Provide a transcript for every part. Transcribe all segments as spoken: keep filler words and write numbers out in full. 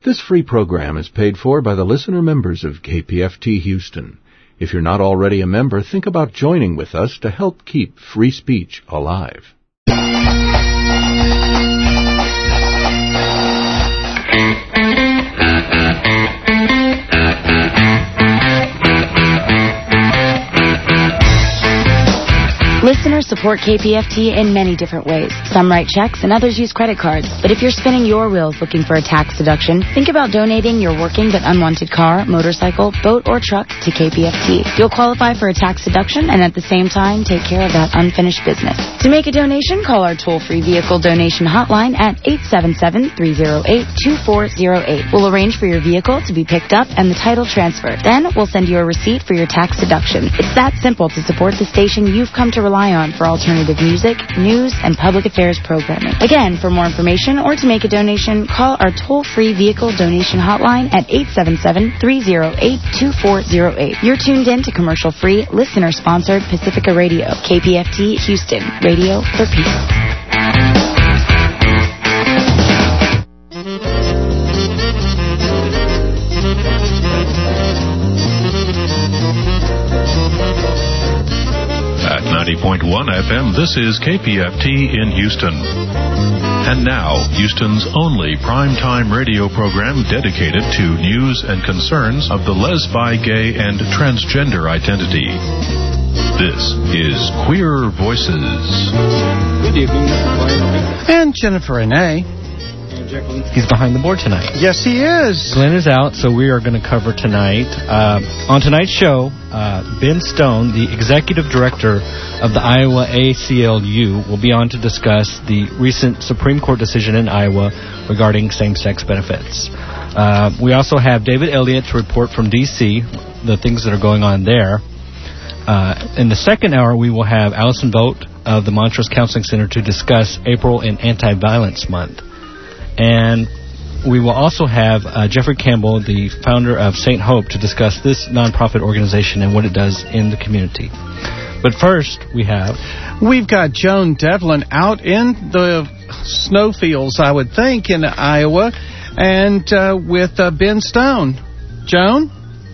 This free program is paid for by the listener members of K P F T Houston. If you're not already a member, think about joining with us to help keep free speech alive. Listeners support K P F T in many different ways. Some write checks and others use credit cards. But if you're spinning your wheels looking for a tax deduction, think about donating your working but unwanted car, motorcycle, boat, or truck to K P F T. You'll qualify for a tax deduction and at the same time take care of that unfinished business. To make a donation, call our toll-free vehicle donation hotline at eight seven seven, three oh eight, two four oh eight. We'll arrange for your vehicle to be picked up and the title transferred. Then we'll send you a receipt for your tax deduction. It's that simple to support the station you've come to rely on for alternative music, news, and public affairs programming. Again, for more information or to make a donation, call our toll-free vehicle donation hotline at eight seven seven, three oh eight, two four oh eight. You're tuned in to commercial-free, listener-sponsored Pacifica Radio, K P F T Houston, radio for people. ninety point one F M, this is K P F T in Houston. And now, Houston's only primetime radio program dedicated to news and concerns of the lesbi, gay, and transgender identity. This is Queer Voices. Good evening, Mister And Jennifer Renee. He's behind the board tonight. Yes, he is. Glenn is out, so we are going to cover tonight. Uh, on tonight's show, uh, Ben Stone, the executive director of the Iowa A C L U, will be on to discuss the recent Supreme Court decision in Iowa regarding same-sex benefits. Uh, we also have David Elliott to report from D C the things that are going on there. Uh, in the second hour, we will have Allison Vogt of the Montrose Counseling Center to discuss April in Anti-Violence Month. And we will also have uh, Jeffrey Campbell, the founder of Saint Hope, to discuss this nonprofit organization and what it does in the community. But first, we have... We've got Joan Devlin out in the snowfields, I would think, in Iowa, and uh, with uh, Ben Stone. Joan?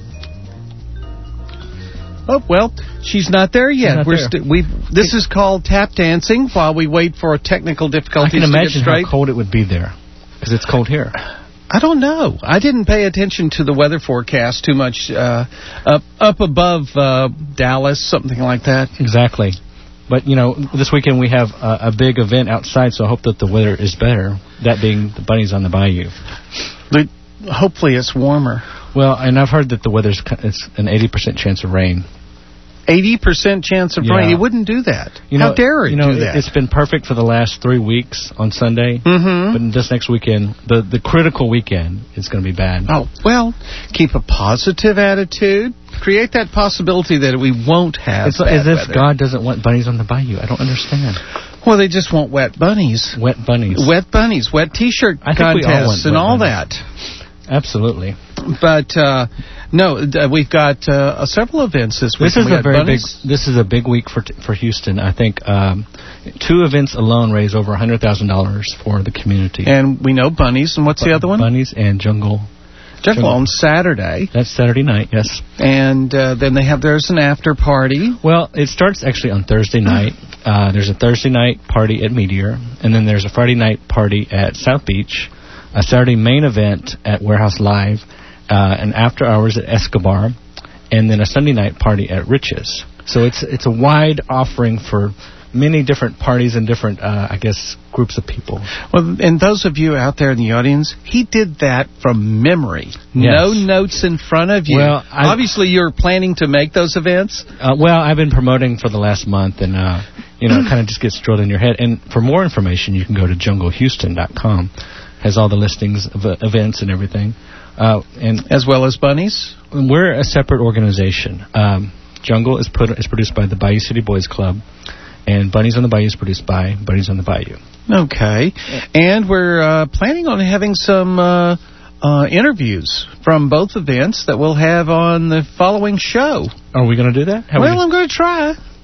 Oh, well, she's not there yet. Not We're there. st- we This is called tap dancing while we wait for technical difficulties I can to imagine get straight. how cold it would be there, because it's cold here. I don't know. I didn't pay attention to the weather forecast too much uh, up up above uh, Dallas, something like that. Exactly. But, you know, this weekend we have a, a big event outside, so I hope that the weather is better, that being the bunnies on the bayou. But hopefully it's warmer. Well, and I've heard that the weather's it's an eighty percent chance of rain. eighty percent chance of Yeah. rain. It wouldn't do that. You know, How dare it you know, do that? It's been perfect for the last three weeks on Sunday. Mm-hmm. But this next weekend, the, the critical weekend, is going to be bad. Oh, well, keep a positive attitude. Create that possibility that we won't have It's bad as if weather. God doesn't want bunnies on the bayou. I don't understand. Well, they just want wet bunnies. Wet bunnies. Wet bunnies, wet T-shirt I think we all want contests and wet all bunnies. that. Absolutely. But, uh, no, uh, we've got uh, several events this week. This is We a got very bunnies. big. This is a big week for for Houston. I think um, two events alone raise over a hundred thousand dollars for the community. And we know bunnies. And what's the other one? Bunnies and Jungle. Jungle on Saturday. That's Saturday night. Yes. And uh, then they have there's an after party. Well, it starts actually on Thursday night. Uh, there's a Thursday night party at Meteor, and then there's a Friday night party at South Beach, a Saturday main event at Warehouse Live, uh, an after hours at Escobar, and then a Sunday night party at Riches. So it's it's a wide offering for many different parties and different, uh, I guess, groups of people. Well, and those of you out there in the audience, he did that from memory. No notes in front of you. Well, I- obviously you're planning to make those events. Uh, well, I've been promoting for the last month, and uh, you know, it kind of just gets drilled in your head. And for more information, you can go to jungle houston dot com. Has all the listings of uh, events and everything. Uh, and as well as bunnies. We're a separate organization. Um, Jungle is put is produced by the Bayou City Boys Club, and Bunnies on the Bayou is produced by Bunnies on the Bayou. Okay, and we're uh, planning on having some uh, uh, interviews from both events that we'll have on the following show. Are we going to do that? How well, we... I'm going to try.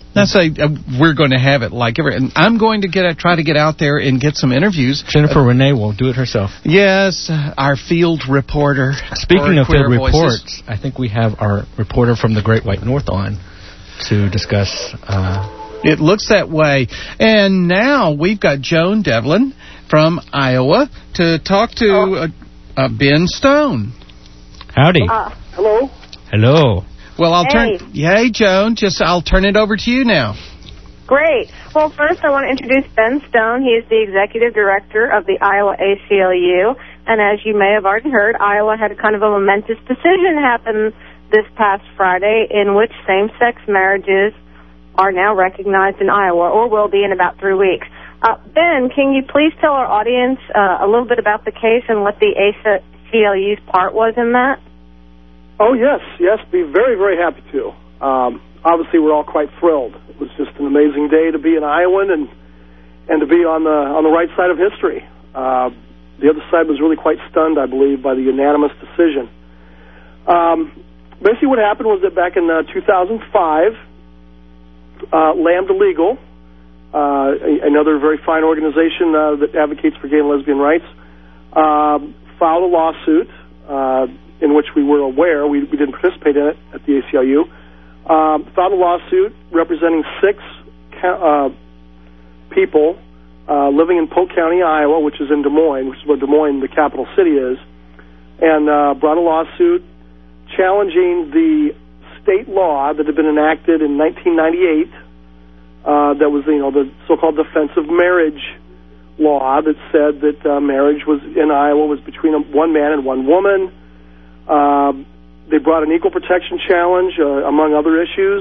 That's a, uh, we're going to have it like every, and I'm going to get a, try to get out there and get some interviews. Jennifer uh, Renee will do it herself. Yes, uh, our field reporter. Speaking of field voices. reports, I think we have our reporter from the Great White North on to discuss. Uh, it looks that way. And now we've got Joan Devlin from Iowa to talk to oh. uh, uh, Ben Stone. Howdy. Uh, hello. Hello. Well, I'll hey. turn. Hey, Joan. Just I'll turn it over to you now. Great. Well, first I want to introduce Ben Stone. He is the executive director of the Iowa A C L U. And as you may have already heard, Iowa had a kind of a momentous decision happen this past Friday in which same-sex marriages are now recognized in Iowa, or will be in about three weeks. Uh, Ben, can you please tell our audience uh, a little bit about the case and what the A C L U's part was in that? Oh, yes, yes, be very, very happy to. Um, obviously, we're all quite thrilled. It was just an amazing day to be an Iowan and and to be on the on the right side of history. Uh, the other side was really quite stunned, I believe, by the unanimous decision. Um, basically, what happened was that back in uh, two thousand five, uh, Lambda Legal, uh, another very fine organization uh, that advocates for gay and lesbian rights, uh, filed a lawsuit. Uh, in which we were aware, we, we didn't participate in it at the A C L U, um, filed a lawsuit representing six uh, people uh, living in Polk County, Iowa, which is in Des Moines, which is where Des Moines, the capital city, is, and uh, brought a lawsuit challenging the state law that had been enacted in nineteen ninety-eight, uh, that was, you know, the so-called defensive marriage law that said that uh, marriage was in Iowa was between a, one man and one woman. Uh, they brought an equal protection challenge, uh, among other issues.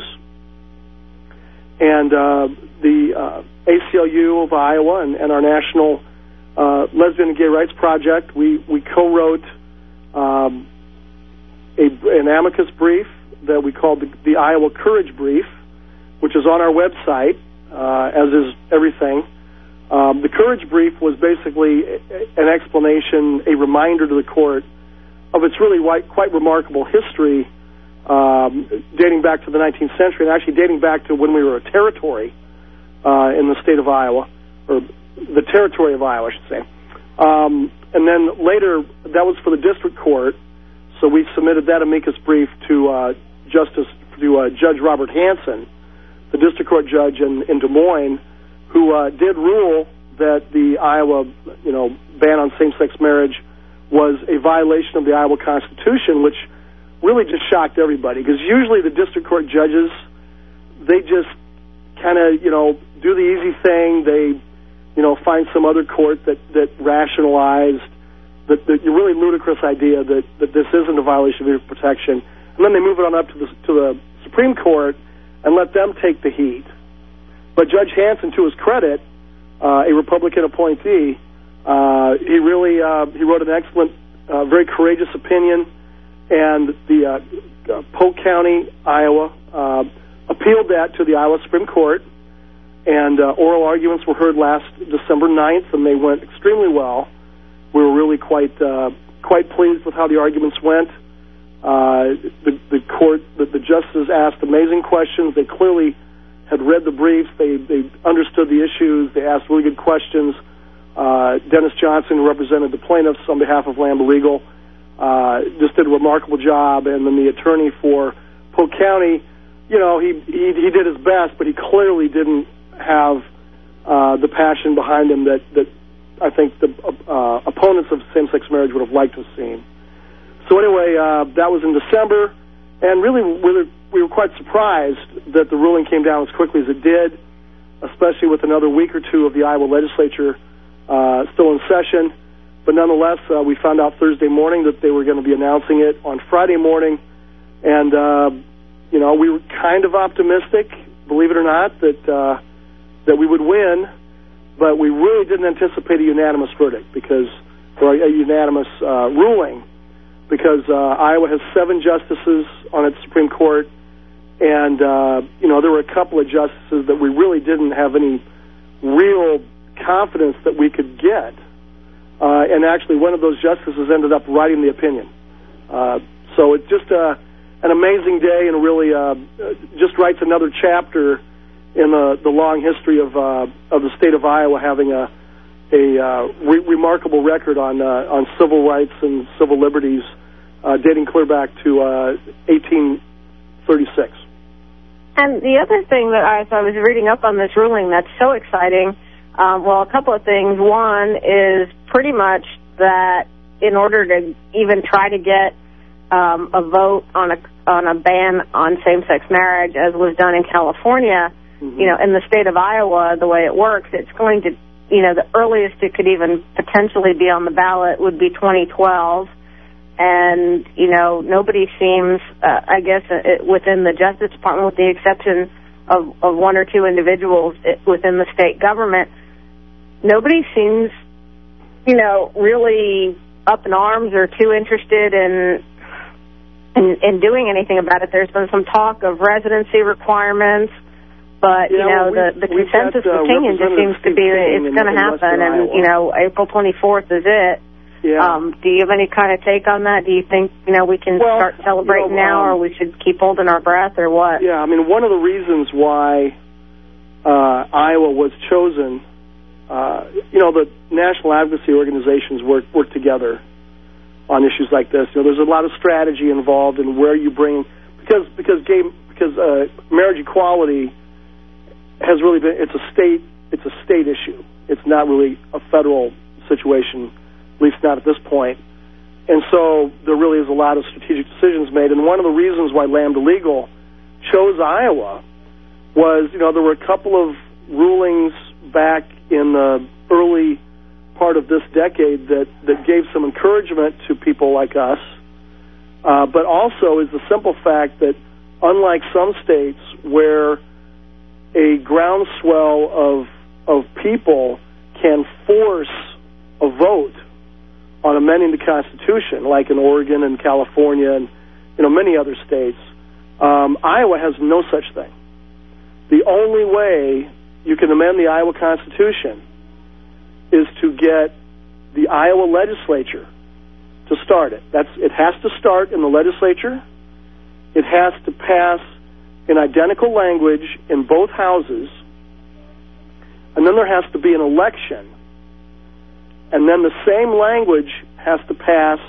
And uh, the uh, A C L U of Iowa and, and our National uh, Lesbian and Gay Rights Project, we, we co-wrote um, a, an amicus brief that we called the, the Iowa Courage Brief, which is on our website, uh, as is everything. Um, the Courage Brief was basically an explanation, a reminder to the court of its really quite remarkable history, um, dating back to the nineteenth century, and actually dating back to when we were a territory uh, in the state of Iowa, or the territory of Iowa, I should say. Um, and then later, that was for the district court, so we submitted that amicus brief to uh, Justice to uh, Judge Robert Hansen, the district court judge in, in Des Moines, who uh, did rule that the Iowa, you know, ban on same-sex marriage was a violation of the Iowa Constitution, which really just shocked everybody, because usually the district court judges, they just kind of, you know, do the easy thing. They, you know, find some other court that, that rationalized the, the really ludicrous idea that, that this isn't a violation of equal protection, and then they move it on up to the, to the Supreme Court and let them take the heat. But Judge Hansen, to his credit, uh, a Republican appointee, Uh, he really uh, he wrote an excellent, uh, very courageous opinion, and the uh, uh, Polk County, Iowa, uh, appealed that to the Iowa Supreme Court, and uh, oral arguments were heard last December ninth, and they went extremely well. We were really quite uh, quite pleased with how the arguments went. Uh, the, the court, the, the justices asked amazing questions. They clearly had read the briefs. They they understood the issues. They asked really good questions. Uh, Dennis Johnson, who represented the plaintiffs on behalf of Lambda Legal, uh, just did a remarkable job. And then the attorney for Polk County, you know, he he, he did his best, but he clearly didn't have uh, the passion behind him that, that I think the uh, opponents of same-sex marriage would have liked to have seen. So anyway, uh, that was in December, and really we were, we were quite surprised that the ruling came down as quickly as it did, especially with another week or two of the Iowa legislature Uh, still in session, but nonetheless, uh, we found out Thursday morning that they were going to be announcing it on Friday morning, and uh, you know, we were kind of optimistic, believe it or not, that uh, that we would win, but we really didn't anticipate a unanimous verdict because, or a, a unanimous uh, ruling, because uh, Iowa has seven justices on its Supreme Court, and uh, you know, there were a couple of justices that we really didn't have any real confidence that we could get, uh, and actually one of those justices ended up writing the opinion. Uh, so it's just uh, an amazing day, and really uh, just writes another chapter in the, the long history of uh, of the state of Iowa having a a uh, re- remarkable record on uh, on civil rights and civil liberties, uh, dating clear back to uh, eighteen thirty-six. And the other thing that I, I was reading up on this ruling that's so exciting, um, well, a couple of things. One is pretty much that in order to even try to get um, a vote on a on a ban on same-sex marriage, as was done in California, mm-hmm. you know, in the state of Iowa, the way it works, it's going to, you know, the earliest it could even potentially be on the ballot would be twenty twelve. And, you know, nobody seems, uh, I guess, uh, within the Justice Department, with the exception of, of one or two individuals within the state government, nobody seems, you know, really up in arms or too interested in, in, in doing anything about it. There's been some talk of residency requirements, but, you yeah, know, well, the, the consensus got, uh, opinion just seems to be that it's going to happen, and, you know, April twenty-fourth is it. Yeah. Um, do you have any kind of take on that? Do you think, you know, we can well, start celebrating you know, now, um, or we should keep holding our breath, or what? Yeah, I mean, one of the reasons why uh, Iowa was chosen, uh, you know, the national advocacy organizations work work together on issues like this. You know, there's a lot of strategy involved in where you bring, because because gay because uh, marriage equality has really been it's a state it's a state issue. It's not really a federal situation, at least not at this point. And so there really is a lot of strategic decisions made. And one of the reasons why Lambda Legal chose Iowa was, you know, there were a couple of rulings back in the early part of this decade that, that gave some encouragement to people like us, uh, but also is the simple fact that unlike some states where a groundswell of of people can force a vote on amending the Constitution, like in Oregon and California and, you know, many other states, um, Iowa has no such thing. The only way you can amend the Iowa Constitution is to get the Iowa legislature to start it. That's it has to start in the legislature. It has to pass in identical language in both houses, and then there has to be an election. And then the same language has to pass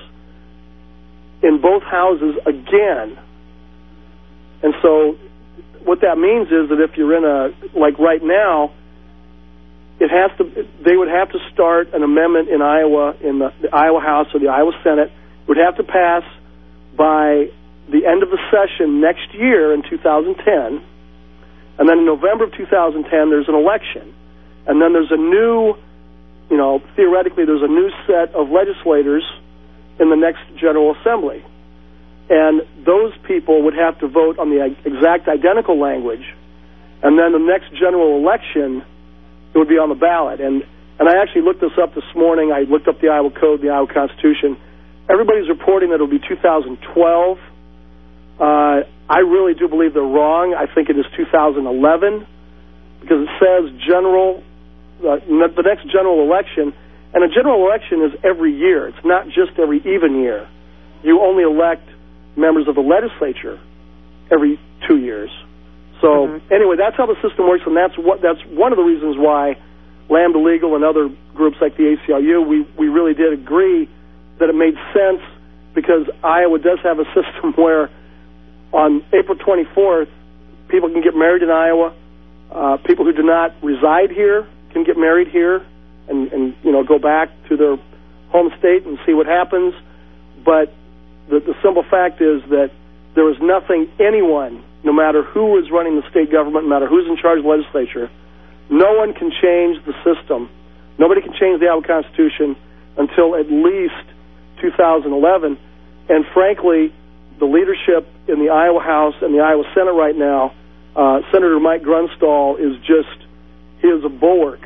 in both houses again. And so what that means is that if you're in a, like right now, it has to, they would have to start an amendment in Iowa, in the, the Iowa House or the Iowa Senate. It would have to pass by the end of the session next year in two thousand ten. And then in November of two thousand ten, there's an election. And then there's a new, you know, theoretically, there's a new set of legislators in the next General Assembly. And those people would have to vote on the exact identical language. And then the next general election, it would be on the ballot. And, and I actually looked this up this morning. I looked up the Iowa Code, the Iowa Constitution. Everybody's reporting that it'll be two thousand twelve. Uh, I really do believe they're wrong. I think it is two thousand eleven because it says general, uh, the next general election. And a general election is every year. It's not just every even year. You only elect members of the legislature every two years. So mm-hmm. anyway, that's how the system works, and that's what that's one of the reasons why Lambda Legal and other groups like the A C L U, we, we really did agree that it made sense because Iowa does have a system where on April twenty-fourth, people can get married in Iowa. Uh, people who do not reside here can get married here and, and you know go back to their home state and see what happens. But the, the simple fact is that there is nothing anyone, no matter who is running the state government, no matter who's in charge of the legislature, no one can change the system. Nobody can change the Iowa Constitution until at least two thousand eleven. And frankly, the leadership in the Iowa House and the Iowa Senate right now, uh, Senator Mike Grunstall is just, he is a bulwark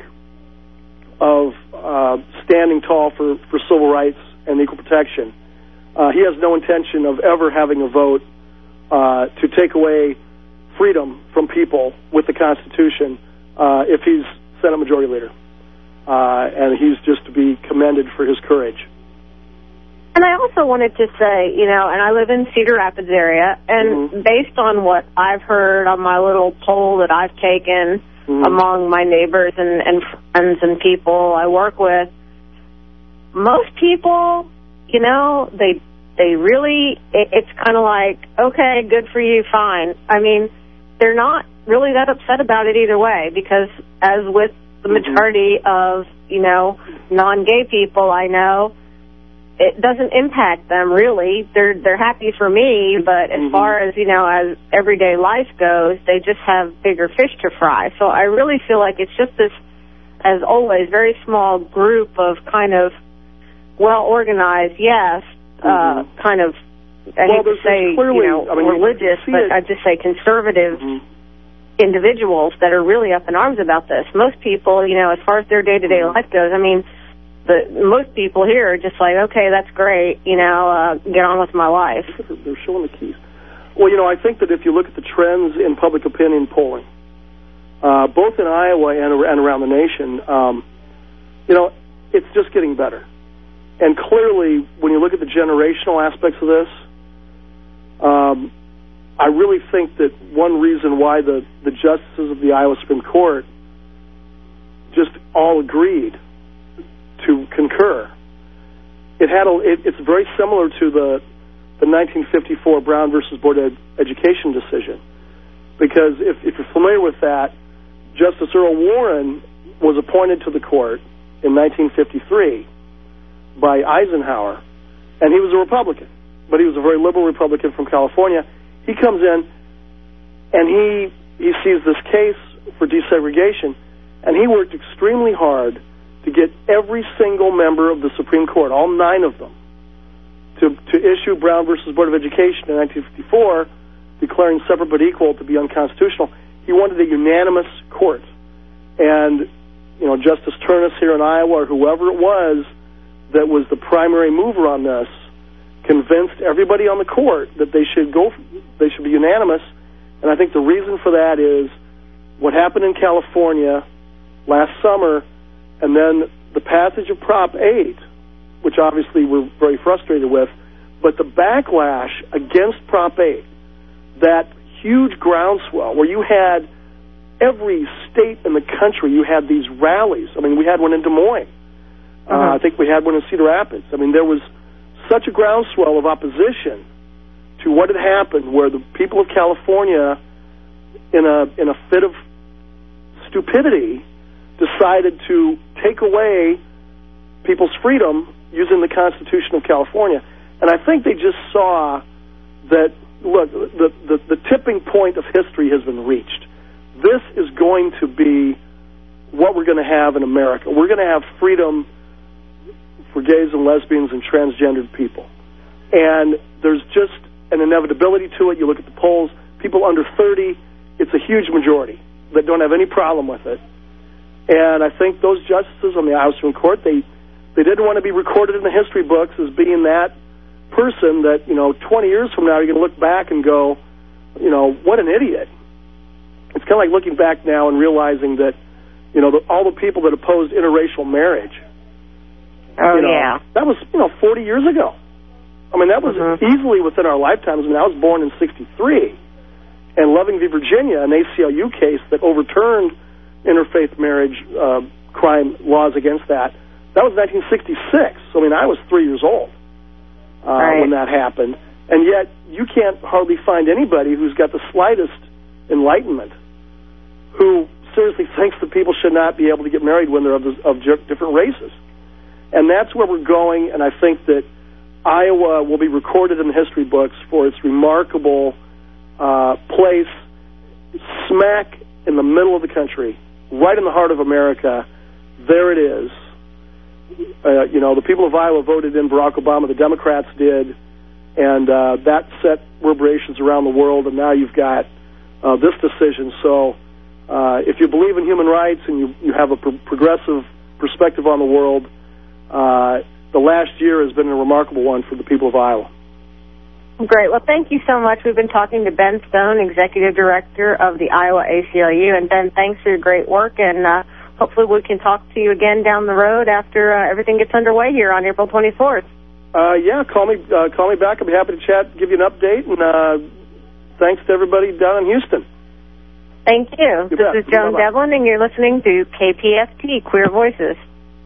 of uh, standing tall for, for civil rights and equal protection. Uh, he has no intention of ever having a vote uh, to take away freedom from people with the Constitution uh, if he's Senate Majority Leader. Uh, and he's just to be commended for his courage. And I also wanted to say, you know, and I live in Cedar Rapids area, and mm-hmm. based on what I've heard on my little poll that I've taken mm-hmm. among my neighbors and, and friends and people I work with, most people, you know, they they really, it, it's kind of like, okay, good for you, fine. I mean, they're not really that upset about it either way, because as with the majority of, you know, non-gay people I know, it doesn't impact them, really. They're they're happy for me, but as mm-hmm. far as, you know, as everyday life goes, they just have bigger fish to fry. So I really feel like it's just this, as always, very small group of kind of well-organized, yes, mm-hmm. uh, kind of, I well, hate to say, clearly, you know, I mean, religious, but I'd just say conservative mm-hmm. individuals that are really up in arms about this. Most people, you know, as far as their day-to-day mm-hmm. life goes, I mean, the most people here are just like, okay, that's great, you know, uh, get on with my life. They're showing the keys. Well, you know, I think that if you look at the trends in public opinion polling, uh, both in Iowa and, and around the nation, um, you know, it's just getting better. And clearly, when you look at the generational aspects of this, um, I really think that one reason why the, the justices of the Iowa Supreme Court just all agreed to concur. It had a, it, it's very similar to the the nineteen fifty-four Brown versus Board of Education decision, because if, if you're familiar with that, Justice Earl Warren was appointed to the court in nineteen fifty-three by Eisenhower, and he was a Republican, but he was a very liberal Republican from California. He comes in, and he he sees this case for desegregation, and he worked extremely hard to get every single member of the Supreme Court, all nine of them, to, to issue Brown versus Board of Education in nineteen fifty-four, declaring separate but equal to be unconstitutional. He wanted a unanimous court. And, you know, Justice Turnus here in Iowa, or whoever it was that was the primary mover on this, convinced everybody on the court that they should go, they should be unanimous. And I think the reason for that is what happened in California last summer, and then the passage of Prop eight, which obviously we're very frustrated with, but the backlash against Prop eight, that huge groundswell where you had every state in the country, you had these rallies. I mean, we had one in Des Moines. Uh-huh. Uh, I think we had one in Cedar Rapids. I mean, there was such a groundswell of opposition to what had happened, where the people of California, in a in a fit of stupidity, decided to take away people's freedom using the Constitution of California. And I think they just saw that, look, the, the, the tipping point of history has been reached. This is going to be what we're going to have in America. We're going to have freedom for gays and lesbians and transgendered people. And there's just an inevitability to it. You look at the polls, people under thirty, it's a huge majority that don't have any problem with it. And I think those justices on the Iowa Supreme Court, they, they didn't want to be recorded in the history books as being that person that, you know, twenty years from now, you're going to look back and go, you know, what an idiot. It's kind of like looking back now and realizing that, you know, the, all the people that opposed interracial marriage. Oh, you know, yeah. That was, you know, forty years ago. I mean, that was mm-hmm. easily within our lifetimes. I mean, I was born in sixty-three. And Loving v. Virginia, an A C L U case that overturned interfaith marriage uh, crime laws against that, that was nineteen sixty-six. So, I mean, I was three years old uh, right. when that happened. And yet, you can't hardly find anybody who's got the slightest enlightenment who seriously thinks that people should not be able to get married when they're of, of different races. And that's where we're going, and I think that Iowa will be recorded in the history books for its remarkable uh, place smack in the middle of the country, right in the heart of America. There it is. Uh, you know, the people of Iowa voted in Barack Obama, the Democrats did, and uh, that set reverberations around the world, and now you've got uh, this decision. So uh, if you believe in human rights and you, you have a pro- progressive perspective on the world, uh, the last year has been a remarkable one for the people of Iowa. Great. Well, thank you so much. We've been talking to Ben Stone, Executive Director of the Iowa A C L U. And, Ben, thanks for your great work, and uh, hopefully we can talk to you again down the road after uh, everything gets underway here on April twenty-fourth. Uh, yeah, call me uh, call me back. I'll be happy to chat, give you an update, and uh, thanks to everybody down in Houston. Thank you. You this bet. is Joan Bye-bye. Devlin, and you're listening to K P F T, Queer Voices.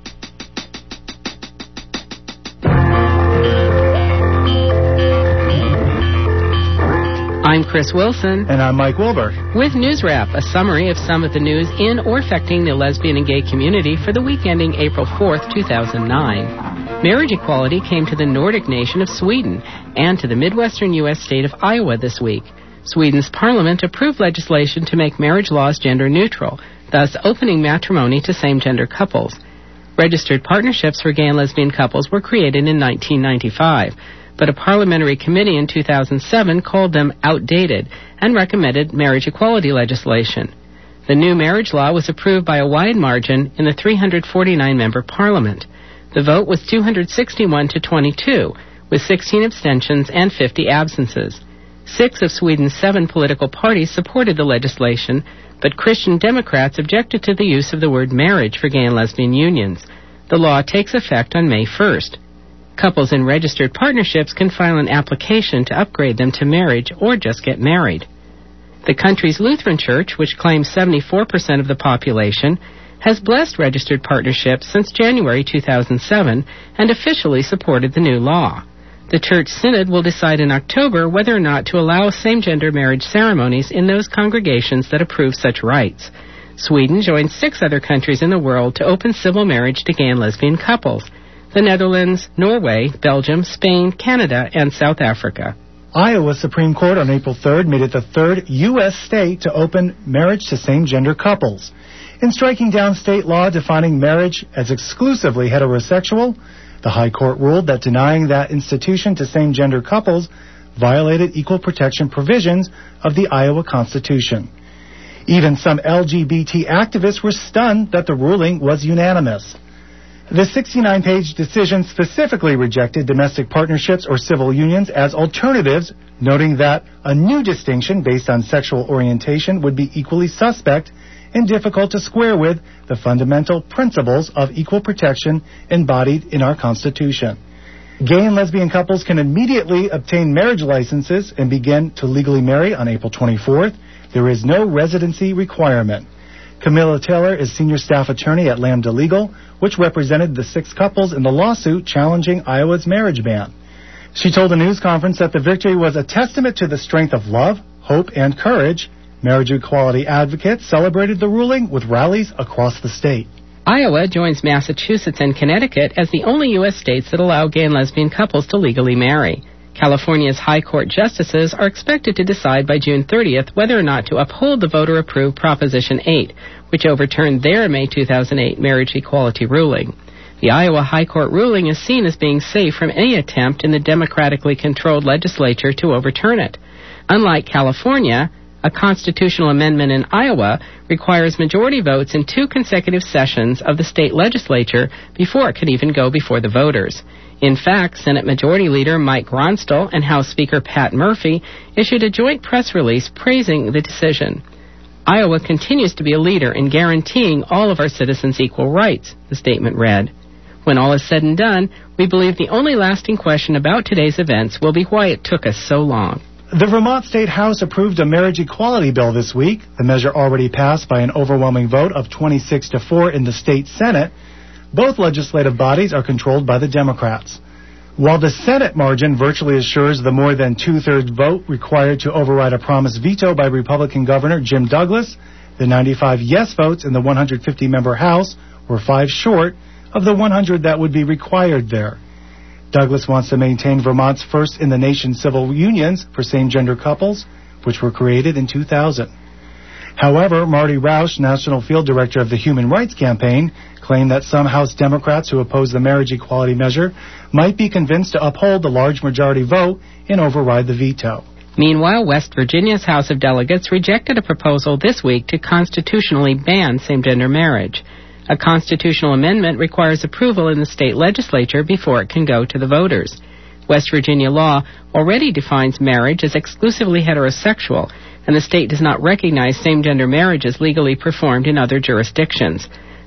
I'm Chris Wilson. And I'm Mike Wilbur. With News Wrap, a summary of some of the news in or affecting the lesbian and gay community for the week ending April fourth, two thousand nine. Marriage equality came to the Nordic nation of Sweden and to the Midwestern U S state of Iowa this week. Sweden's parliament approved legislation to make marriage laws gender neutral, thus opening matrimony to same-gender couples. Registered partnerships for gay and lesbian couples were created in nineteen ninety-five. But a parliamentary committee in two thousand seven called them outdated and recommended marriage equality legislation. The new marriage law was approved by a wide margin in the three hundred forty-nine member parliament. The vote was two hundred sixty-one to twenty-two, with sixteen abstentions and fifty absences. Six of Sweden's seven political parties supported the legislation, but Christian Democrats objected to the use of the word marriage for gay and lesbian unions. The law takes effect on May first. Couples in registered partnerships can file an application to upgrade them to marriage or just get married. The country's Lutheran Church, which claims seventy-four percent of the population, has blessed registered partnerships since January two thousand seven and officially supported the new law. The Church Synod will decide in October whether or not to allow same-gender marriage ceremonies in those congregations that approve such rights. Sweden joins six other countries in the world to open civil marriage to gay and lesbian couples: the Netherlands, Norway, Belgium, Spain, Canada, and South Africa. Iowa's Supreme Court on April third made it the third U S state to open marriage to same-gender couples. In striking down state law defining marriage as exclusively heterosexual, the High Court ruled that denying that institution to same-gender couples violated equal protection provisions of the Iowa Constitution. Even some L G B T activists were stunned that the ruling was unanimous. The sixty-nine page decision specifically rejected domestic partnerships or civil unions as alternatives, noting that a new distinction based on sexual orientation would be equally suspect and difficult to square with the fundamental principles of equal protection embodied in our Constitution. Gay and lesbian couples can immediately obtain marriage licenses and begin to legally marry on April twenty-fourth. There is no residency requirement. Camilla Taylor is senior staff attorney at Lambda Legal, which represented the six couples in the lawsuit challenging Iowa's marriage ban. She told a news conference that the victory was a testament to the strength of love, hope, and courage. Marriage equality advocates celebrated the ruling with rallies across the state. Iowa joins Massachusetts and Connecticut as the only U S states that allow gay and lesbian couples to legally marry. California's High Court justices are expected to decide by June thirtieth whether or not to uphold the voter-approved Proposition eight, which overturned their May two thousand eight marriage equality ruling. The Iowa High Court ruling is seen as being safe from any attempt in the democratically controlled legislature to overturn it. Unlike California, a constitutional amendment in Iowa requires majority votes in two consecutive sessions of the state legislature before it can even go before the voters. In fact, Senate Majority Leader Mike Gronstel and House Speaker Pat Murphy issued a joint press release praising the decision. Iowa continues to be a leader in guaranteeing all of our citizens equal rights, the statement read. When all is said and done, we believe the only lasting question about today's events will be why it took us so long. The Vermont State House approved a marriage equality bill this week. The measure already passed by an overwhelming vote of twenty-six to four in the state Senate. Both legislative bodies are controlled by the Democrats. While the Senate margin virtually assures the more than two-thirds vote required to override a promised veto by Republican Governor Jim Douglas, the ninety-five yes votes in the one hundred fifty member House were five short of the one hundred that would be required there. Douglas wants to maintain Vermont's first-in-the-nation civil unions for same-gender couples, which were created in two thousand. However, Marty Roush, National Field Director of the Human Rights Campaign, claimed that some House Democrats who oppose the marriage equality measure might be convinced to uphold the large majority vote and override the veto. Meanwhile, West Virginia's House of Delegates rejected a proposal this week to constitutionally ban same-gender marriage. A constitutional amendment requires approval in the state legislature before it can go to the voters. West Virginia law already defines marriage as exclusively heterosexual, and the state does not recognize same-gender marriages legally performed in other jurisdictions.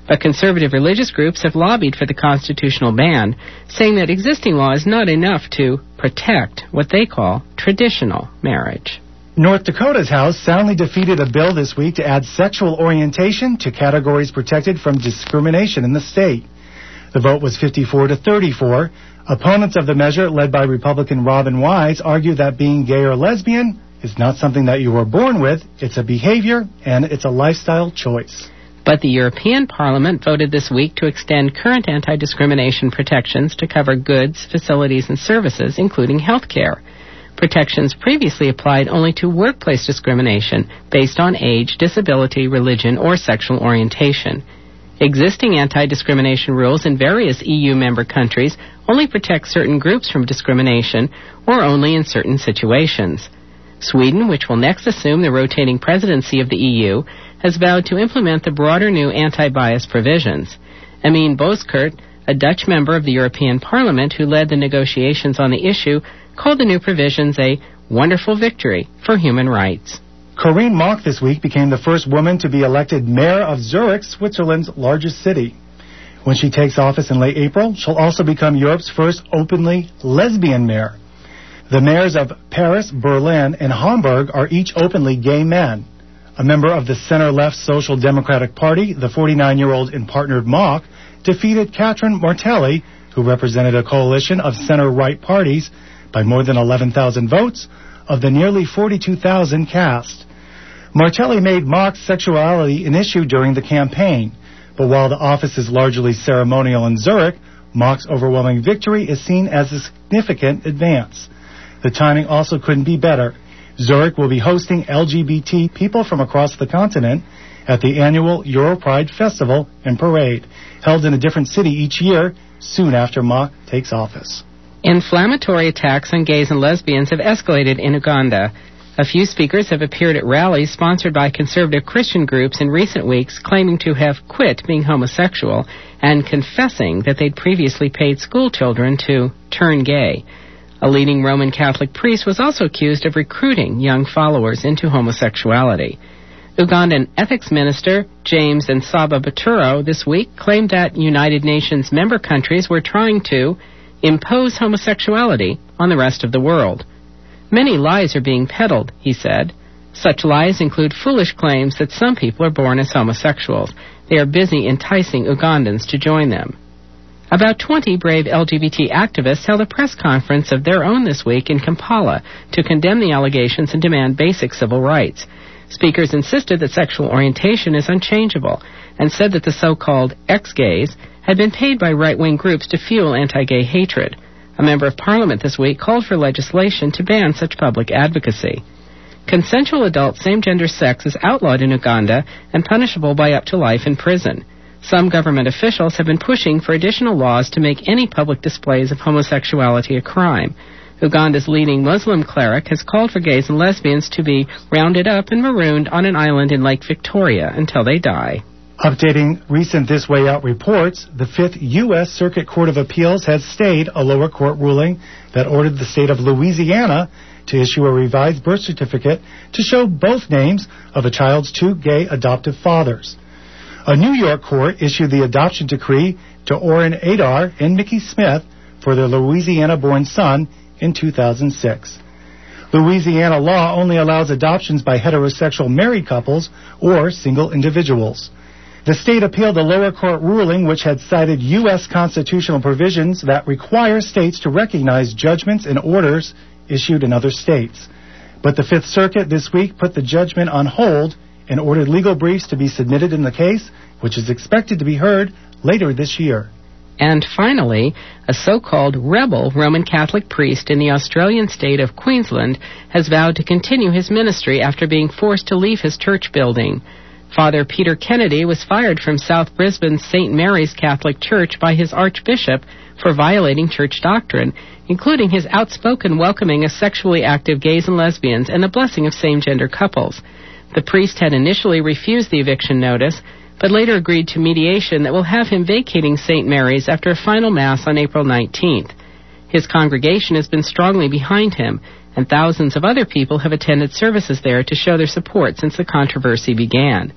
But conservative religious groups have lobbied for the constitutional ban, saying that existing law is not enough to protect what they call traditional marriage. North Dakota's House soundly defeated a bill this week to add sexual orientation to categories protected from discrimination in the state. The vote was fifty-four to thirty-four. Opponents of the measure, led by Republican Robin Wise, argue that being gay or lesbian is not something that you were born with. It's a behavior, and it's a lifestyle choice. But the European Parliament voted this week to extend current anti-discrimination protections to cover goods, facilities, and services, including health care. Protections previously applied only to workplace discrimination based on age, disability, religion, or sexual orientation. Existing anti-discrimination rules in various E U member countries only protect certain groups from discrimination or only in certain situations. Sweden, which will next assume the rotating presidency of the E U, has vowed to implement the broader new anti-bias provisions. Amin Bozkurt, a Dutch member of the European Parliament who led the negotiations on the issue, called the new provisions a wonderful victory for human rights. Corinne Mock this week became the first woman to be elected mayor of Zurich, Switzerland's largest city. When she takes office in late April, she'll also become Europe's first openly lesbian mayor. The mayors of Paris, Berlin, and Hamburg are each openly gay men. A member of the center-left Social Democratic Party, the forty-nine-year-old and partnered Mock, defeated Catherine Martelli, who represented a coalition of center-right parties, by more than eleven thousand votes of the nearly forty-two thousand cast. Martelli made Mock's sexuality an issue during the campaign, but while the office is largely ceremonial in Zurich, Mock's overwhelming victory is seen as a significant advance. The timing also couldn't be better. Zurich will be hosting L G B T people from across the continent at the annual Europride Festival and Parade, held in a different city each year soon after Mock takes office. Inflammatory attacks on gays and lesbians have escalated in Uganda. A few speakers have appeared at rallies sponsored by conservative Christian groups in recent weeks, claiming to have quit being homosexual and confessing that they'd previously paid school children to turn gay. A leading Roman Catholic priest was also accused of recruiting young followers into homosexuality. Ugandan ethics minister James Nsaba Baturo this week claimed that United Nations member countries were trying to impose homosexuality on the rest of the world. Many lies are being peddled, he said. Such lies include foolish claims that some people are born as homosexuals. They are busy enticing Ugandans to join them. About twenty brave L G B T activists held a press conference of their own this week in Kampala to condemn the allegations and demand basic civil rights. Speakers insisted that sexual orientation is unchangeable and said that the so-called ex-gays had been paid by right-wing groups to fuel anti-gay hatred. A member of parliament this week called for legislation to ban such public advocacy. Consensual adult same-gender sex is outlawed in Uganda and punishable by up to life in prison. Some government officials have been pushing for additional laws to make any public displays of homosexuality a crime. Uganda's leading Muslim cleric has called for gays and lesbians to be rounded up and marooned on an island in Lake Victoria until they die. Updating recent This Way Out reports, the Fifth U S Circuit Court of Appeals has stayed a lower court ruling that ordered the state of Louisiana to issue a revised birth certificate to show both names of a child's two gay adoptive fathers. A New York court issued the adoption decree to Orrin Adar and Mickey Smith for their Louisiana-born son in two thousand six. Louisiana law only allows adoptions by heterosexual married couples or single individuals. The state appealed the lower court ruling, which had cited U S constitutional provisions that require states to recognize judgments and orders issued in other states. But the Fifth Circuit this week put the judgment on hold and ordered legal briefs to be submitted in the case, which is expected to be heard later this year. And finally, a so-called rebel Roman Catholic priest in the Australian state of Queensland has vowed to continue his ministry after being forced to leave his church building. Father Peter Kennedy was fired from South Brisbane's Saint Mary's Catholic Church by his archbishop for violating church doctrine, including his outspoken welcoming of sexually active gays and lesbians and the blessing of same-gender couples. The priest had initially refused the eviction notice, but later agreed to mediation that will have him vacating Saint Mary's after a final Mass on April nineteenth. His congregation has been strongly behind him, and thousands of other people have attended services there to show their support since the controversy began.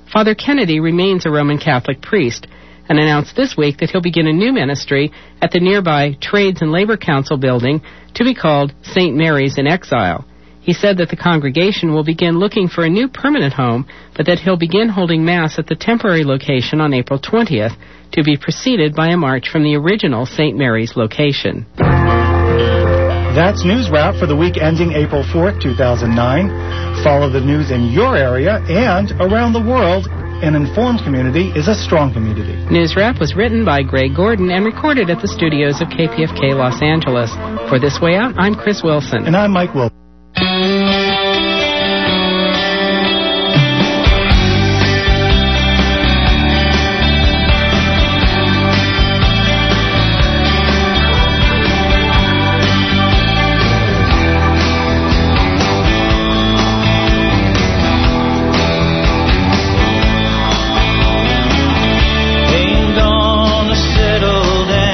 Father Kennedy remains a Roman Catholic priest and announced this week that he'll begin a new ministry at the nearby Trades and Labor Council building to be called Saint Mary's in Exile. He said that the congregation will begin looking for a new permanent home, but that he'll begin holding Mass at the temporary location on April twentieth, to be preceded by a march from the original Saint Mary's location. That's News Wrap for the week ending April fourth, two thousand nine. Follow the news in your area and around the world. An informed community is a strong community. News Wrap was written by Greg Gordon and recorded at the studios of K P F K Los Angeles. For This Way Out, I'm Chris Wilson. And I'm Mike Wilson.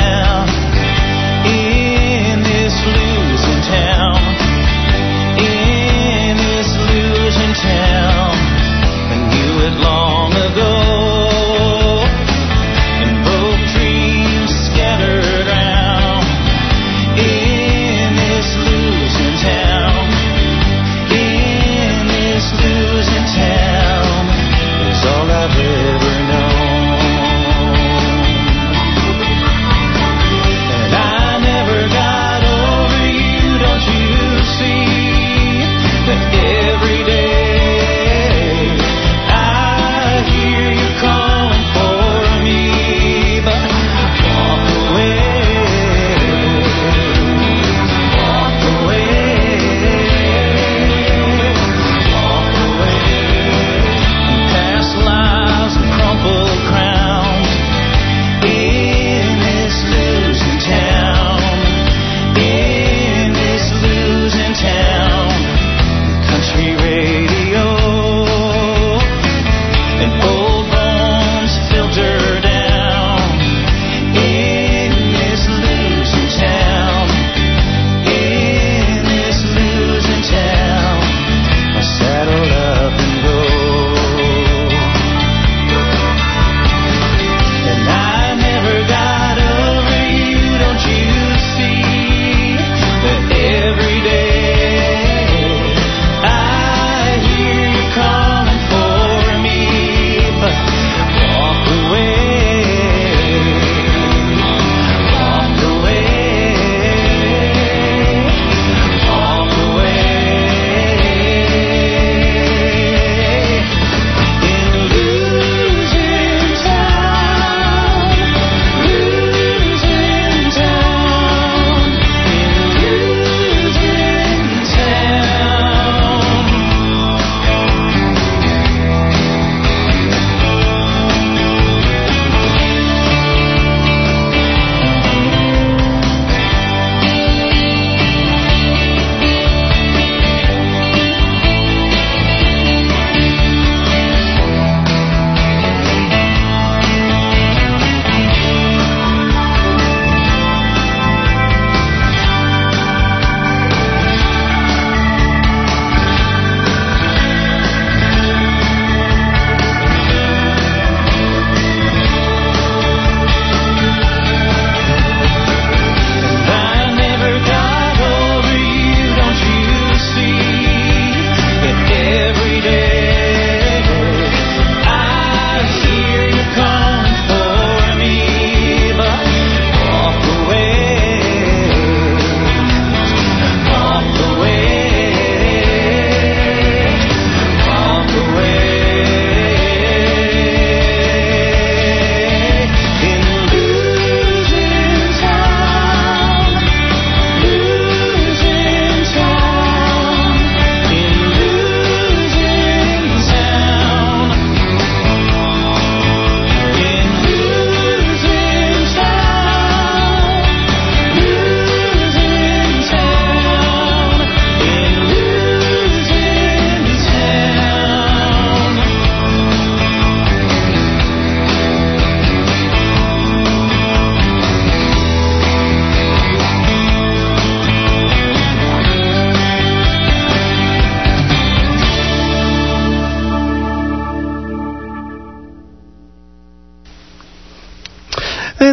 In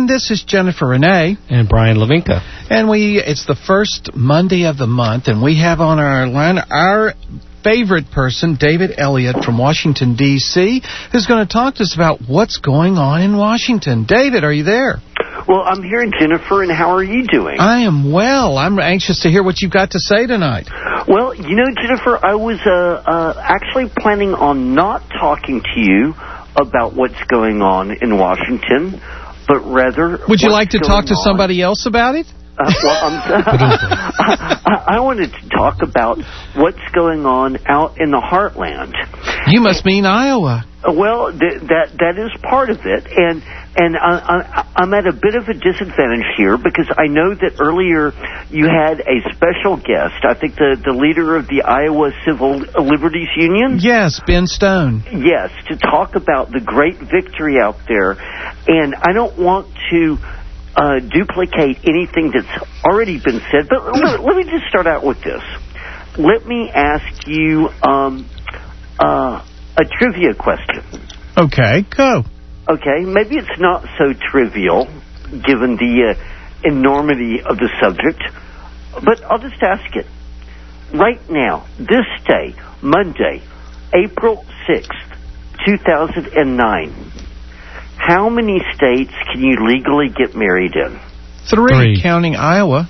And this is Jennifer Renee. And Brian Levinka. And we it's the first Monday of the month, and we have on our line our favorite person, David Elliott from Washington, D C, who's going to talk to us about what's going on in Washington. David, are you there? Well, I'm here, Jennifer, and how are you doing? I am well. I'm anxious to hear what you've got to say tonight. Well, you know, Jennifer, I was uh, uh, actually planning on not talking to you about what's going on in Washington, but rather... Would you like to talk to on. somebody else about it? Uh, well, I'm, I, I wanted to talk about what's going on out in the heartland. You must mean Iowa. Well, th- that that is part of it, and and I, I, I'm at a bit of a disadvantage here because I know that earlier you had a special guest. I think the the leader of the Iowa Civil Liberties Union. Yes, Ben Stone. Yes, to talk about the great victory out there, and I don't want to uh, duplicate anything that's already been said. But let, let me just start out with this. Let me ask you. Um, uh, A trivia question. Okay, go. Okay, maybe it's not so trivial, given the uh, enormity of the subject, but I'll just ask it. Right now, this day, Monday, April sixth, two thousand nine, how many states can you legally get married in? Three, Three. Counting Iowa.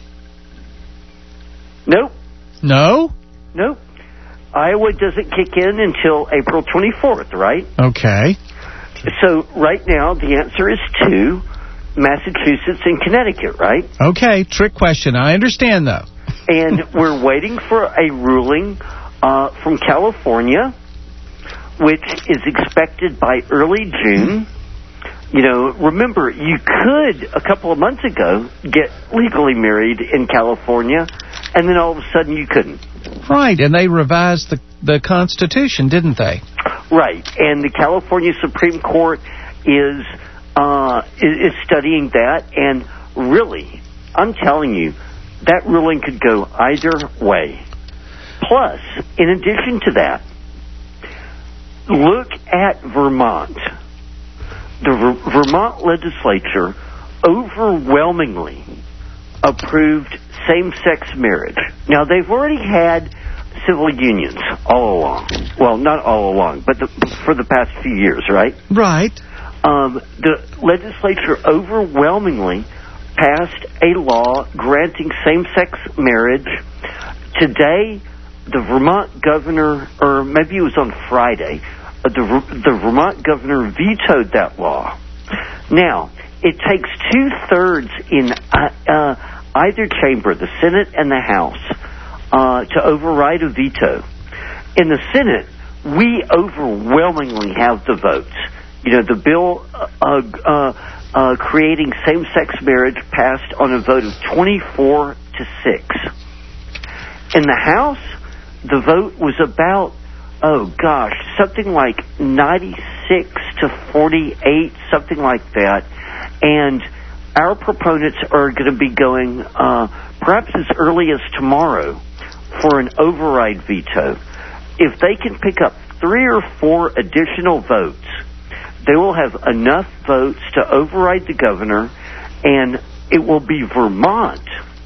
Nope. No? Nope. Iowa doesn't kick in until April twenty-fourth, right? Okay. So right now the answer is two, Massachusetts and Connecticut, right? Okay, trick question. I understand, though. And we're waiting for a ruling uh, from California, which is expected by early June. You know, remember, you could, a couple of months ago, get legally married in California, and then all of a sudden you couldn't. Right, and they revised the the Constitution, didn't they? Right, and the California Supreme Court is uh, is, is studying that, and really, I'm telling you, that ruling could go either way. Plus, in addition to that, look at Vermont. The Ver- Vermont legislature overwhelmingly approved same-sex marriage. Now, they've already had civil unions all along. Well, not all along, but the, for the past few years, right? Right. Um, the legislature overwhelmingly passed a law granting same-sex marriage. Today, the Vermont governor, or maybe it was on Friday, uh, the, the Vermont governor vetoed that law. Now, it takes two-thirds in uh, uh, either chamber, the Senate and the House, uh, to override a veto. In the Senate, we overwhelmingly have the votes. You know, the bill uh, uh, uh, creating same-sex marriage passed on a vote of twenty-four to six. In the House, the vote was about, oh gosh, something like ninety-six to forty-eight, something like that. And our proponents are going to be going uh, perhaps as early as tomorrow for an override veto. If they can pick up three or four additional votes, they will have enough votes to override the governor, and it will be Vermont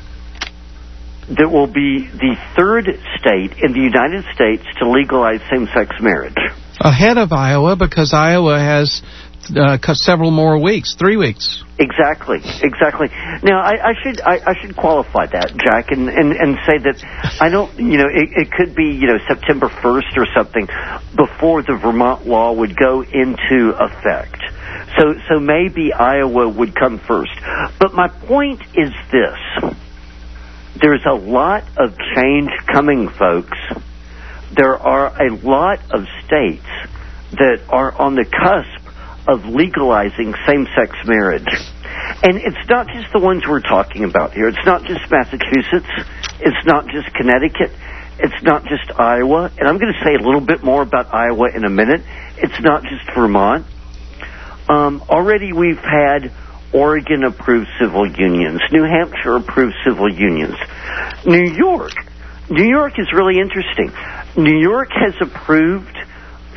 that will be the third state in the United States to legalize same-sex marriage. Ahead of Iowa, because Iowa has uh, several more weeks, three weeks. Exactly, exactly. Now, I, I should I, I should qualify that, Jack, and, and, and say that I don't, you know, it, it could be, you know, September first or something before the Vermont law would go into effect. So, so maybe Iowa would come first. But my point is this. There's a lot of change coming, folks. There are a lot of states that are on the cusp of legalizing same-sex marriage. And it's not just the ones we're talking about here. It's not just Massachusetts. It's not just Connecticut. It's not just Iowa. And I'm going to say a little bit more about Iowa in a minute. It's not just Vermont. Um, already we've had Oregon-approved civil unions. New Hampshire-approved civil unions. New York. New York is really interesting. New York has approved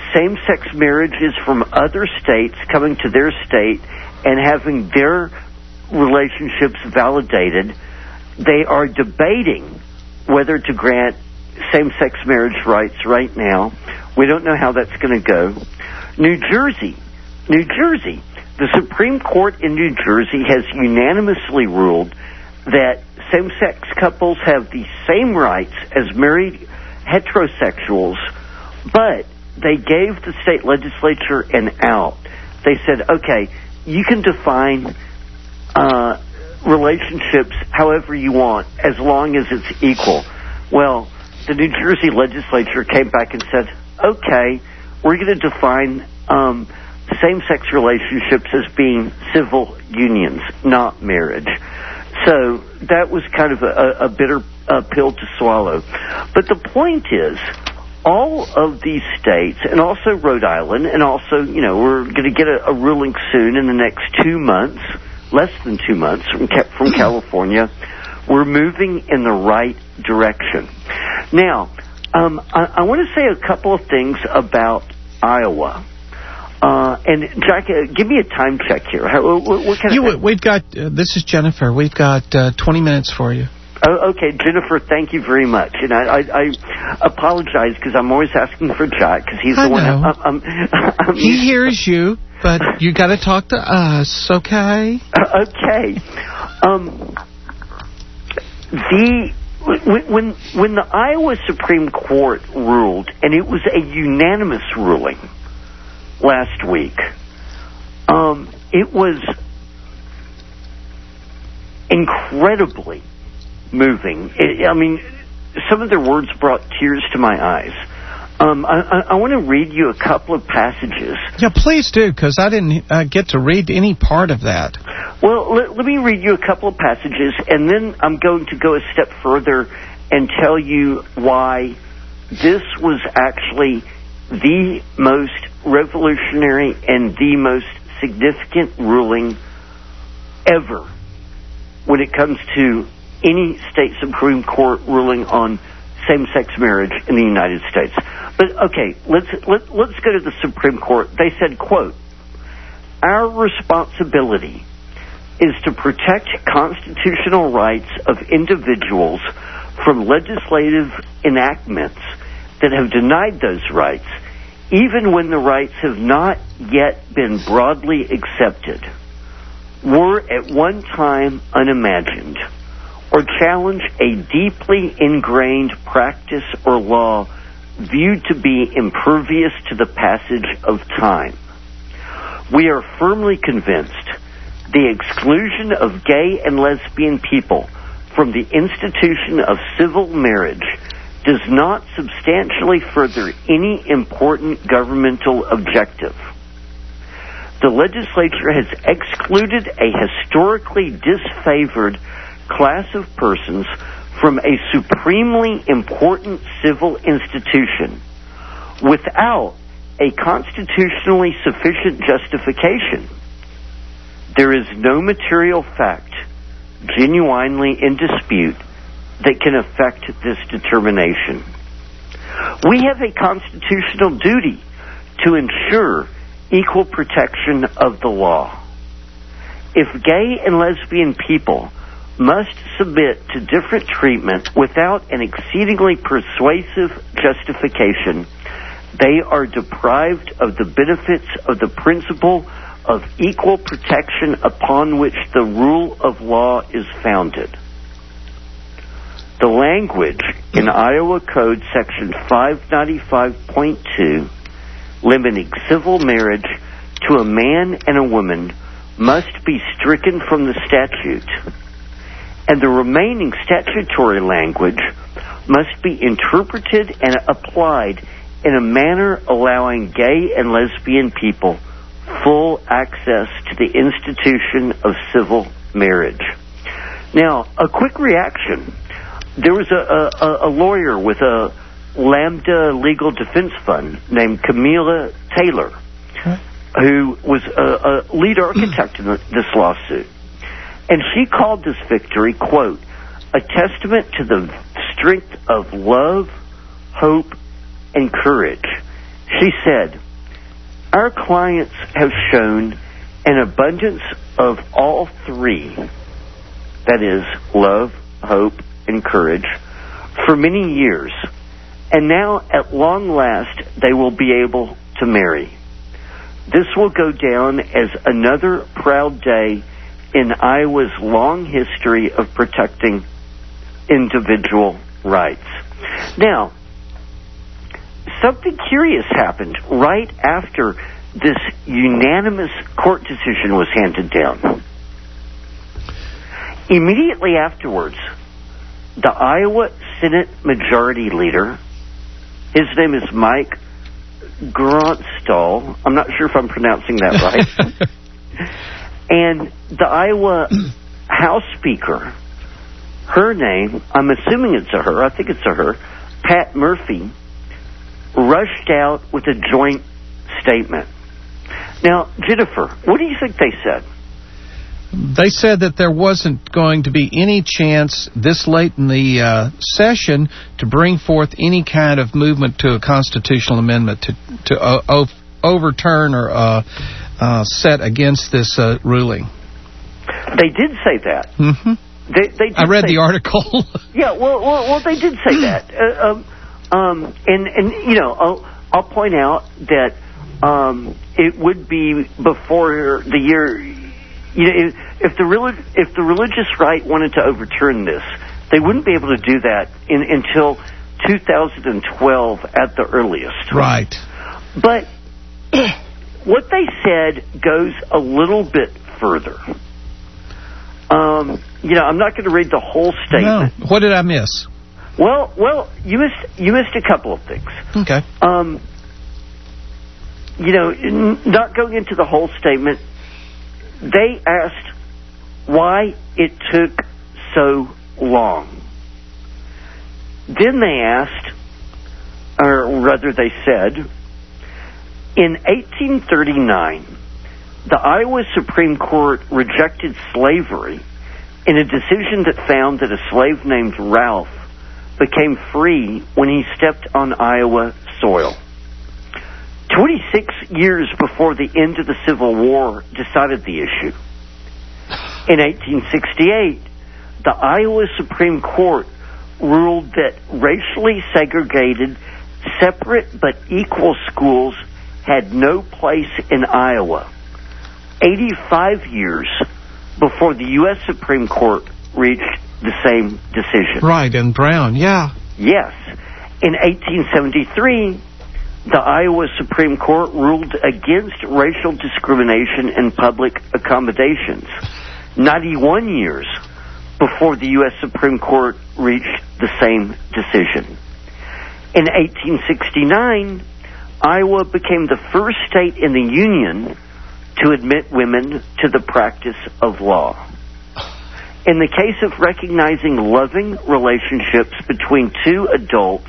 same-sex marriages from other states coming to their state and having their relationships validated. They are debating whether to grant same-sex marriage rights right now. We don't know how that's going to go. New Jersey, New Jersey, the Supreme Court in New Jersey has unanimously ruled that same-sex couples have the same rights as married heterosexuals, but they gave the state legislature an out. They said, okay, you can define uh, relationships however you want as long as it's equal. Well, the New Jersey legislature came back and said, okay, we're going to define um, same-sex relationships as being civil unions, not marriage. So that was kind of a, a bitter uh, pill to swallow. But the point is, all of these states, and also Rhode Island, and also, you know, we're going to get a, a ruling soon in the next two months, less than two months from, from California, we're moving in the right direction. Now, um, I, I want to say a couple of things about Iowa. Uh, and Jack, uh, give me a time check here. How, what, what kind you, of we've got, uh, this is Jennifer. We've got uh, twenty minutes for you. Oh, okay, Jennifer, thank you very much. And I, I, I apologize because I'm always asking for Jack because he's I the one. know. I'm, I'm, I'm he hears you, but you got to talk to us, okay? Uh, okay. Um, the when, when when the Iowa Supreme Court ruled, and it was a unanimous ruling last week, um, it was incredibly moving. It, I mean, some of their words brought tears to my eyes. Um, I, I, I want to read you a couple of passages. Yeah, please do, because I didn't uh, get to read any part of that. Well, let, let me read you a couple of passages, and then I'm going to go a step further and tell you why this was actually the most revolutionary and the most significant ruling ever when it comes to any state Supreme Court ruling on same-sex marriage in the United States. But, okay, let's, let, let's go to the Supreme Court. They said, quote, our responsibility is to protect constitutional rights of individuals from legislative enactments that have denied those rights, even when the rights have not yet been broadly accepted, were at one time unimagined, or challenge a deeply ingrained practice or law viewed to be impervious to the passage of time. We are firmly convinced the exclusion of gay and lesbian people from the institution of civil marriage does not substantially further any important governmental objective. The legislature has excluded a historically disfavored class of persons from a supremely important civil institution without a constitutionally sufficient justification. There is no material fact genuinely in dispute that can affect this determination. We have a constitutional duty to ensure equal protection of the law. If gay and lesbian people must submit to different treatment without an exceedingly persuasive justification, they are deprived of the benefits of the principle of equal protection upon which the rule of law is founded. The language in Iowa Code Section five ninety-five point two, limiting civil marriage to a man and a woman, must be stricken from the statute, and the remaining statutory language must be interpreted and applied in a manner allowing gay and lesbian people full access to the institution of civil marriage. Now, a quick reaction. There was a, a, a lawyer with a Lambda Legal Defense Fund named Camila Taylor, who was a, a lead architect in this lawsuit. And she called this victory, quote, a testament to the strength of love, hope, and courage. She said, our clients have shown an abundance of all three, that is, love, hope, and courage, for many years. And now, at long last, they will be able to marry. This will go down as another proud day in Iowa's long history of protecting individual rights. Now, something curious happened right after this unanimous court decision was handed down. Immediately afterwards, the Iowa Senate Majority Leader, his name is Mike Gronstal, I'm not sure if I'm pronouncing that right, and the Iowa House Speaker, her name, I'm assuming it's a her, I think it's a her, Pat Murphy, rushed out with a joint statement. Now, Jennifer, what do you think they said? They said that there wasn't going to be any chance this late in the uh, session to bring forth any kind of movement to a constitutional amendment to to uh, o- overturn or uh, uh, set against this uh, ruling. They did say that. Mm-hmm. They, they did I read say the article. Yeah, well, well, well, they did say that. Uh, um, um, and, and, you know, I'll, I'll point out that um, it would be before the year, you know, if, if, the relig- if the religious right wanted to overturn this, they wouldn't be able to do that in, until two thousand twelve at the earliest. Right. But what they said goes a little bit further. Um, you know, I'm not going to read the whole statement. No. What did I miss? Well, well, you missed you missed a couple of things. Okay. Um, you know, n- not going into the whole statement, they asked why it took so long. Then they asked, or rather they said, in eighteen thirty-nine, the Iowa Supreme Court rejected slavery in a decision that found that a slave named Ralph became free when he stepped on Iowa soil. twenty-six years before the end of the Civil War decided the issue. In eighteen sixty-eight, the Iowa Supreme Court ruled that racially segregated, separate but equal schools had no place in Iowa. eighty-five years before the U S Supreme Court reached the same decision. Right, and Brown, yeah. Yes. In eighteen seventy-three, the Iowa Supreme Court ruled against racial discrimination in public accommodations. ninety-one years before the U S Supreme Court reached the same decision. In eighteen sixty-nine, Iowa became the first state in the Union to admit women to the practice of law. In the case of recognizing loving relationships between two adults,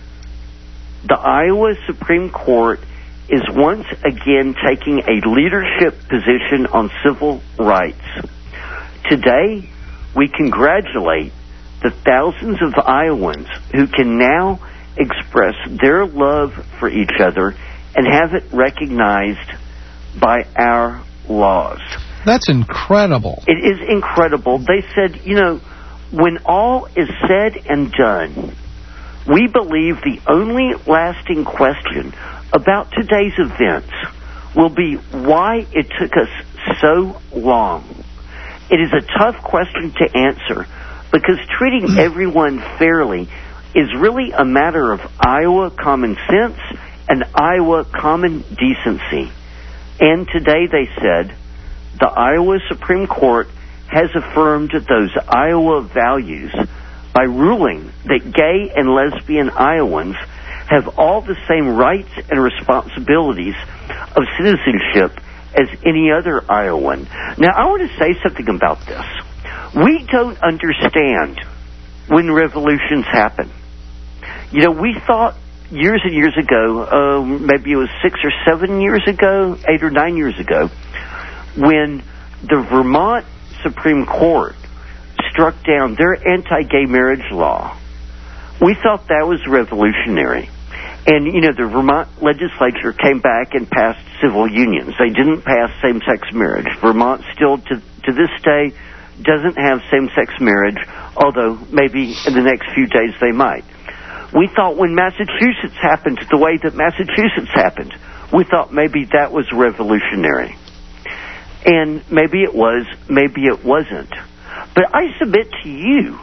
the Iowa Supreme Court is once again taking a leadership position on civil rights. Today, we congratulate the thousands of Iowans who can now express their love for each other and have it recognized by our laws. That's incredible. It is incredible. They said, you know, when all is said and done, we believe the only lasting question about today's events will be why it took us so long. It is a tough question to answer because treating everyone fairly is really a matter of Iowa common sense and Iowa common decency. And today, they said, the Iowa Supreme Court has affirmed those Iowa values by ruling that gay and lesbian Iowans have all the same rights and responsibilities of citizenship as any other Iowan. Now, I want to say something about this. We don't understand when revolutions happen. You know, we thought years and years ago, uh, maybe it was six or seven years ago, eight or nine years ago, when the Vermont Supreme Court struck down their anti-gay marriage law. We thought that was revolutionary. And, you know, the Vermont legislature came back and passed civil unions. They didn't pass same-sex marriage. Vermont still, to, to this day, doesn't have same-sex marriage, although maybe in the next few days they might. We thought when Massachusetts happened the way that Massachusetts happened, we thought maybe that was revolutionary. And maybe it was, maybe it wasn't. But I submit to you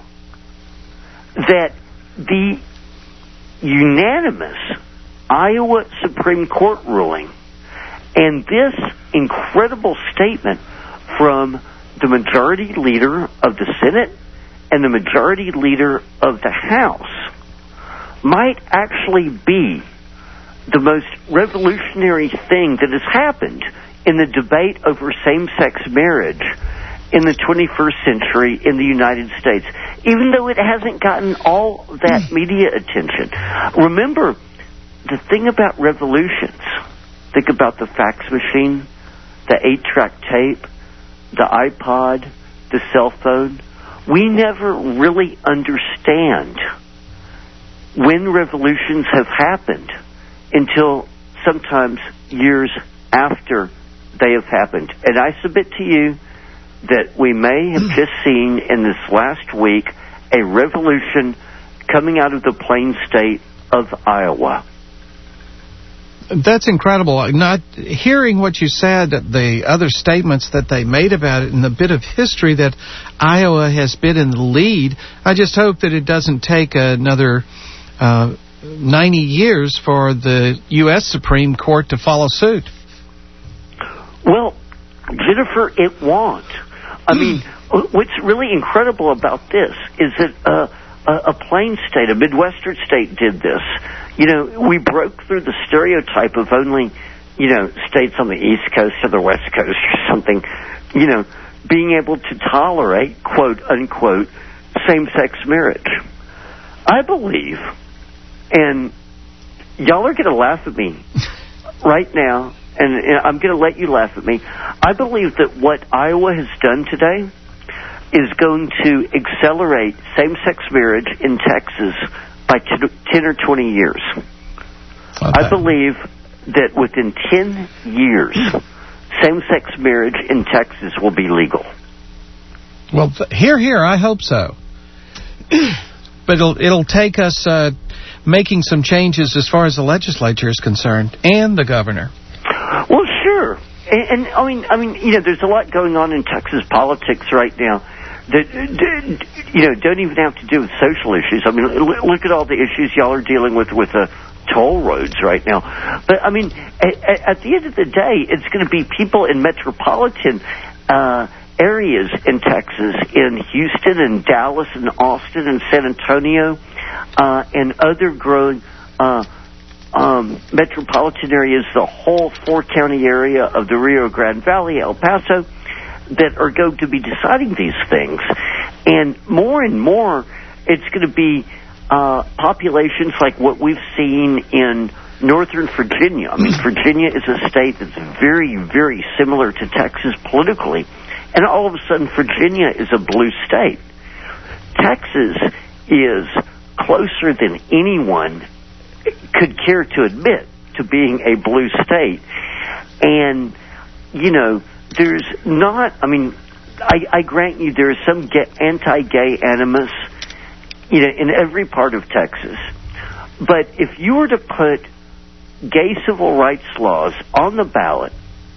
that the unanimous Iowa Supreme Court ruling and this incredible statement from the majority leader of the Senate and the majority leader of the House might actually be the most revolutionary thing that has happened in the debate over same-sex marriage in the twenty-first century in the United States, even though it hasn't gotten all that media attention. Remember, the thing about revolutions, think about the fax machine, the eight-track tape, the iPod, the cell phone. We never really understand when revolutions have happened until sometimes years after they have happened. And I submit to you that we may have just seen in this last week a revolution coming out of the plain state of Iowa. That's incredible. Not hearing what you said, the other statements that they made about it, and the bit of history that Iowa has been in the lead, I just hope that it doesn't take another uh, ninety years for the U S Supreme Court to follow suit. Well, Jennifer, it won't. I mean, what's really incredible about this is that uh, a, a plain state, a Midwestern state did this. You know, we broke through the stereotype of only, you know, states on the East Coast or the West Coast or something, you know, being able to tolerate, quote, unquote, same-sex marriage. I believe, and y'all are going to laugh at me right now, and, and I'm going to let you laugh at me. I believe that what Iowa has done today is going to accelerate same-sex marriage in Texas by ten or twenty years. Okay. I believe that within ten years, same-sex marriage in Texas will be legal. Well, hear, hear, I hope so. But it'll, it'll take us uh, making some changes as far as the legislature is concerned and the governor. Well, sure. And, and I mean, I mean, you know, there's a lot going on in Texas politics right now that, you know, don't even have to do with social issues. I mean, look at all the issues y'all are dealing with with the toll roads right now. But, I mean, at, at the end of the day, it's going to be people in metropolitan uh, areas in Texas, in Houston and Dallas and Austin and San Antonio uh, and other growing uh, um, metropolitan areas, the whole four-county area of the Rio Grande Valley, El Paso, that are going to be deciding these things. And more and more, it's going to be uh, populations like what we've seen in Northern Virginia. I mean, Virginia is a state that's very, very similar to Texas politically. And all of a sudden, Virginia is a blue state. Texas is closer than anyone could care to admit to being a blue state. And, you know, there's not, I mean, I, I grant you there is some gay, anti-gay animus, you know, in every part of Texas. But if you were to put gay civil rights laws on the ballot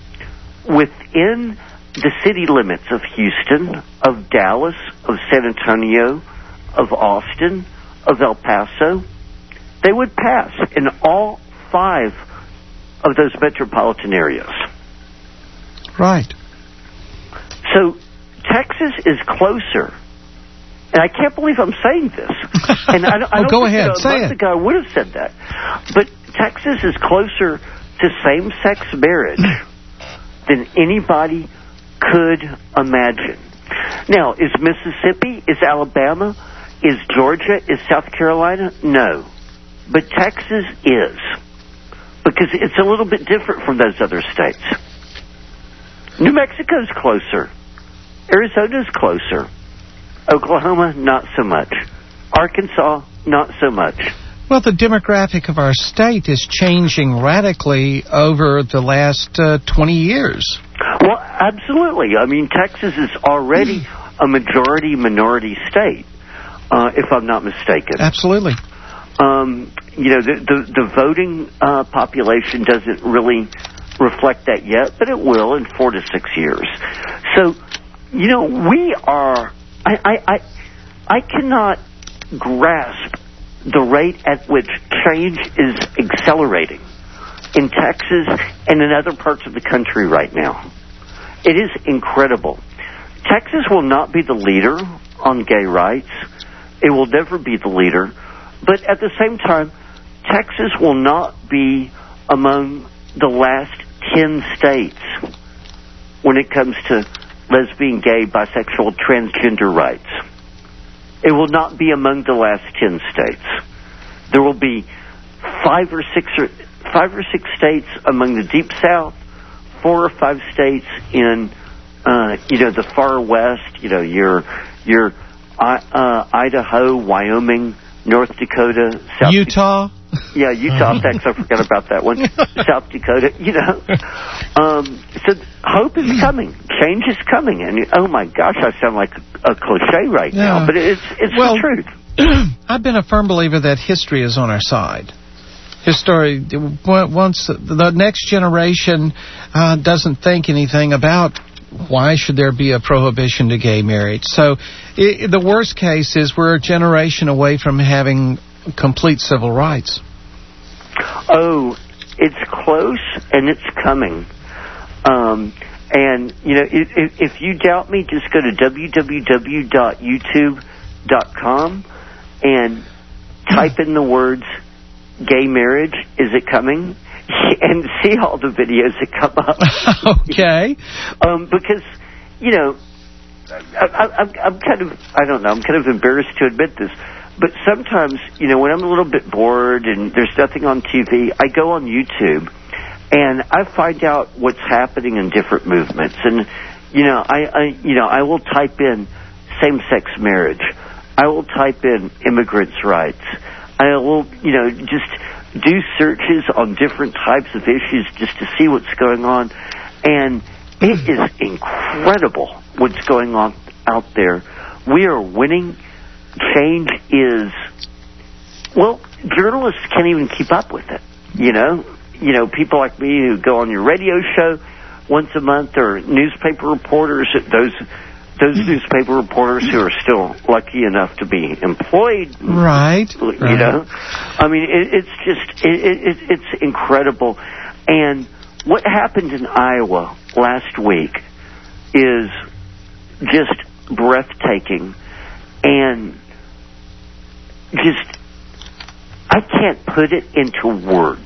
within the city limits of Houston, of Dallas, of San Antonio, of Austin, of El Paso, they would pass in all five of those metropolitan areas. Right. So Texas is closer, and I can't believe I'm saying this. And I, I well, don't go think ahead, a say month it. ago I would have said that. But Texas is closer to same-sex marriage than anybody could imagine. Now, is Mississippi, is Alabama, is Georgia, is South Carolina? No. But Texas is, because it's a little bit different from those other states. New Mexico's closer. Arizona's closer. Oklahoma, not so much. Arkansas, not so much. Well, the demographic of our state is changing radically over the last uh, twenty years. Well, absolutely. I mean, Texas is already a majority-minority state, uh, if I'm not mistaken. Absolutely. Um, you know, the, the, the voting uh, population doesn't really reflect that yet, but it will in four to six years. So, you know, we are... I, I, I, I cannot grasp the rate at which change is accelerating in Texas and in other parts of the country right now. It is incredible. Texas will not be the leader on gay rights. It will never be the leader. But at the same time, Texas will not be among the last ten states when it comes to lesbian, gay, bisexual, transgender rights. It will not be among the last ten states. There will be five or six or five or six states among the Deep South, four or five states in, uh, you know, the far west. You know, your your uh, Idaho, Wyoming, North Dakota, South Utah. Da- yeah, Utah. Thanks, I forgot about that one. South Dakota. You know, um, so hope is coming. Change is coming, and oh my gosh, I sound like a, a cliche right yeah. now, but it's it's well, the truth. I've been a firm believer that history is on our side. History, once the next generation uh, doesn't think anything about why should there be a prohibition to gay marriage. So it, the worst case is we're a generation away from having complete civil rights. Oh, it's close and it's coming. Um, and, you know, if, if you doubt me, just go to w w w dot youtube dot com and type in the words gay marriage, is it coming? And see all the videos that come up. Okay. Um, because, you know, I, I, I'm, I'm kind of, I don't know, I'm kind of embarrassed to admit this, but sometimes, you know, when I'm a little bit bored and there's nothing on T V, I go on YouTube and I find out what's happening in different movements. And, you know, I, I you know, I will type in same-sex marriage. I will type in immigrants' rights. I will, you know, just do searches on different types of issues just to see what's going on. And it is incredible what's going on out there. We are winning. Change is, well, journalists can't even keep up with it, you know. You know, people like me who go on your radio show once a month, or newspaper reporters, those those newspaper reporters who are still lucky enough to be employed. Right. You right. know? I mean, it, it's just, it, it, it's incredible. And what happened in Iowa last week is just breathtaking and just, I can't put it into words.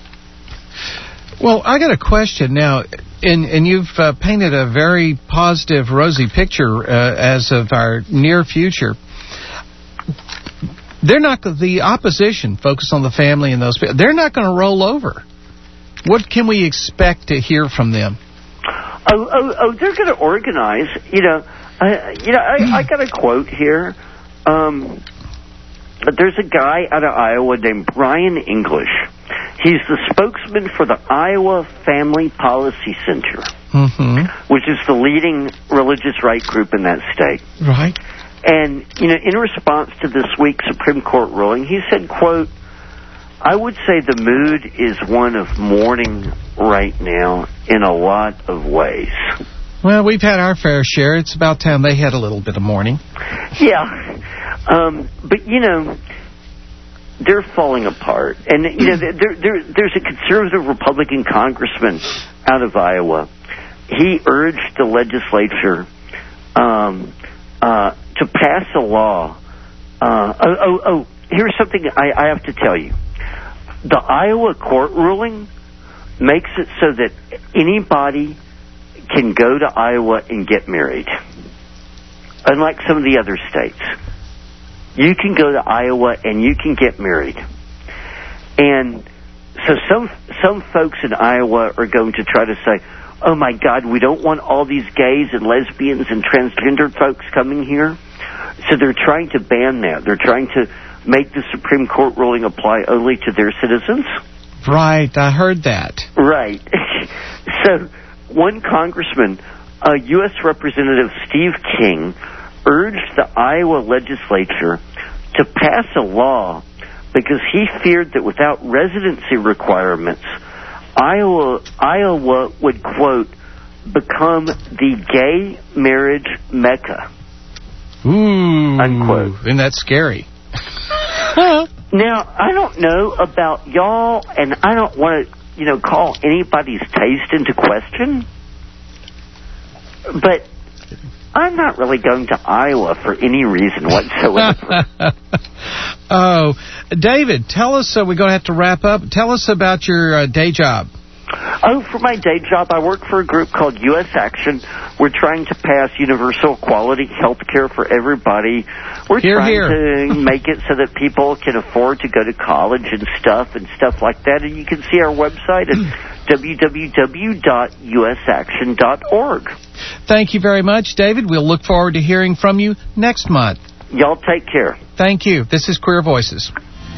Well, I got a question now, and, and you've uh, painted a very positive, rosy picture uh, as of our near future. They're not, the opposition, focused on the family and those people, they're not going to roll over. What can we expect to hear from them? Oh, oh, oh they're going to organize. You know, uh, you know, I, I got a quote here. Um, there's a guy out of Iowa named Brian English. He's the spokesman for the Iowa Family Policy Center, mm-hmm. which is the leading religious right group in that state. Right. And, you know, in response to this week's Supreme Court ruling, he said, quote, I would say the mood is one of mourning right now in a lot of ways. Well, we've had our fair share. It's about time they had a little bit of mourning. Yeah. Um, but, you know, they're falling apart. And, you know, there, there, there's a conservative Republican congressman out of Iowa. He urged the legislature um, uh, to pass a law. Uh, oh, oh, oh, here's something I, I have to tell you. The Iowa court ruling makes it so that anybody can go to Iowa and get married, unlike some of the other states. You can go to Iowa and you can get married. And so some some folks in Iowa are going to try to say, oh my God, we don't want all these gays and lesbians and transgender folks coming here. So they're trying to ban that. They're trying to make the Supreme Court ruling apply only to their citizens. Right, I heard that. Right. So, one congressman, uh, U S Representative Steve King, urged the Iowa legislature to pass a law because he feared that without residency requirements, Iowa, Iowa would, quote, become the gay marriage mecca. Ooh, unquote. Isn't that scary? Now, I don't know about y'all, and I don't want to, you know, call anybody's taste into question, but I'm not really going to Iowa for any reason whatsoever. Oh, David, tell us, uh, we're going to have to wrap up. Tell us about your uh, day job. Oh, for my day job, I work for a group called U S Action. We're trying to pass universal quality health care for everybody. We're Hear, trying hear. to make it so that people can afford to go to college and stuff and stuff like that. And you can see our website at w w w dot u s action dot org. Thank you very much, David. We'll look forward to hearing from you next month. Y'all take care. Thank you. This is Queer Voices.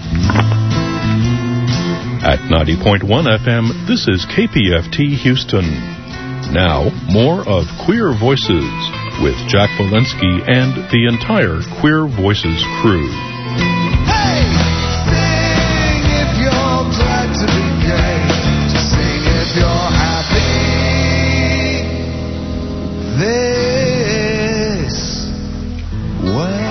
At ninety point one F M, this is K P F T Houston. Now, more of Queer Voices with Jack Walensky and the entire Queer Voices crew. Hey! Sing if you're glad to be gay. Sing if you're happy. This way.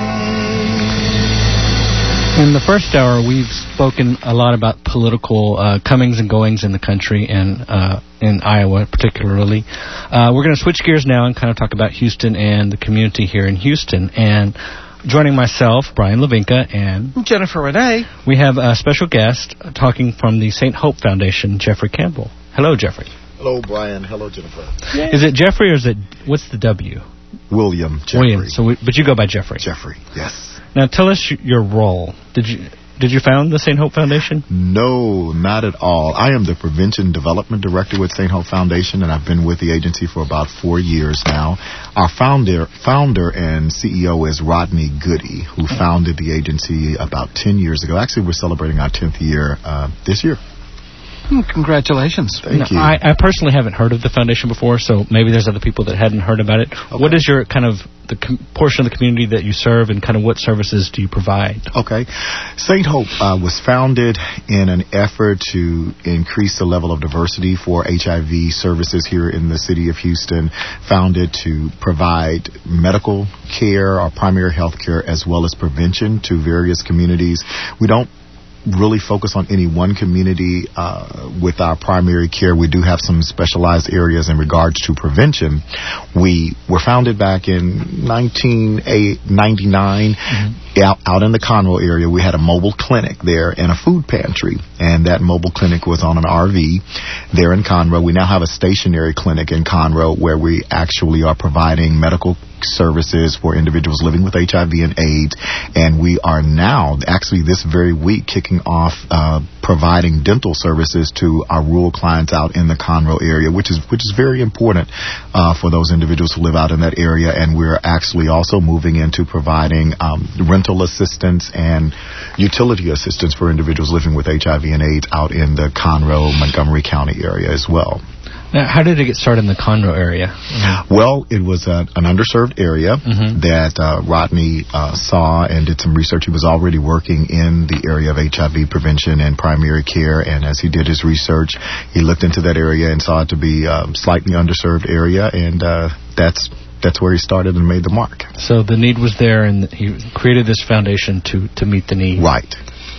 In the first hour, we've spoken a lot about political uh, comings and goings in the country and uh, in Iowa particularly. Uh, we're going to switch gears now and kind of talk about Houston and the community here in Houston. And joining myself, Brian Levinka, and Jennifer Renee, we have a special guest talking from the Saint Hope Foundation, Jeffrey Campbell. Hello, Jeffrey. Hello, Brian. Hello, Jennifer. Yay. Is it Jeffrey or is it, what's the W? William Jeffrey. William. So, we, but you go by Jeffrey. Jeffrey, yes. Now, tell us your role. Did you did you found the Saint Hope Foundation? No, not at all. I am the Prevention Development Director with Saint Hope Foundation, and I've been with the agency for about four years now. Our founder, founder and C E O is Rodney Goody, who founded the agency about ten years ago. Actually, we're celebrating our tenth year uh, this year. Congratulations. Thank now, you. I, I personally haven't heard of the foundation before, so maybe there's other people that hadn't heard about it. Okay. What is your kind of the com- portion of the community that you serve, and kind of what services do you provide? Okay. Saint Hope uh, was founded in an effort to increase the level of diversity for H I V services here in the city of Houston, founded to provide medical care or primary health care as well as prevention to various communities. We don't really focus on any one community uh, with our primary care. We do have some specialized areas in regards to prevention. We were founded back in nineteen ninety-nine mm-hmm. out, out in the Conroe area. We had a mobile clinic there and a food pantry, and that mobile clinic was on an R V there in Conroe. We now have a stationary clinic in Conroe where we actually are providing medical services for individuals living with H I V and AIDS, and we are now actually this very week kicking off uh, providing dental services to our rural clients out in the Conroe area, which is which is very important uh, for those individuals who live out in that area. And we're actually also moving into providing um, rental assistance and utility assistance for individuals living with H I V and AIDS out in the Conroe, Montgomery County area as well. Now, how did it get started in the Conroe area? Mm-hmm. Well, it was a, an underserved area mm-hmm. that uh, Rodney uh, saw and did some research. He was already working in the area of H I V prevention and primary care, and as he did his research, he looked into that area and saw it to be a um, slightly underserved area, and uh, that's that's where he started and made the mark. So the need was there, and he created this foundation to, to meet the need. Right.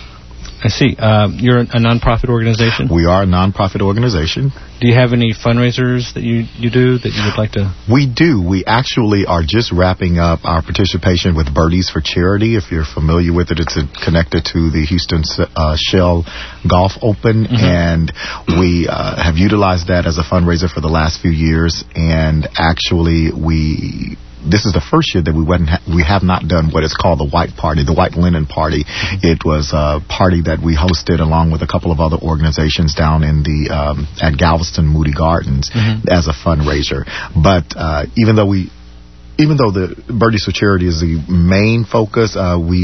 I see. Um, you're a nonprofit organization? We are a nonprofit organization. Do you have any fundraisers that you, you do that you would like to? We do. We actually are just wrapping up our participation with Birdies for Charity. If you're familiar with it, it's a, connected to the Houston uh, Shell Golf Open, mm-hmm. and we uh, have utilized that as a fundraiser for the last few years. And actually, we... This is the first year that we wasn't ha- we have not done what is called the White Party, the White Linen Party. Mm-hmm. It was a party that we hosted along with a couple of other organizations down in the um, at Galveston Moody Gardens mm-hmm. as a fundraiser. But uh, even though we, even though the Birdies for Charity is the main focus, uh, we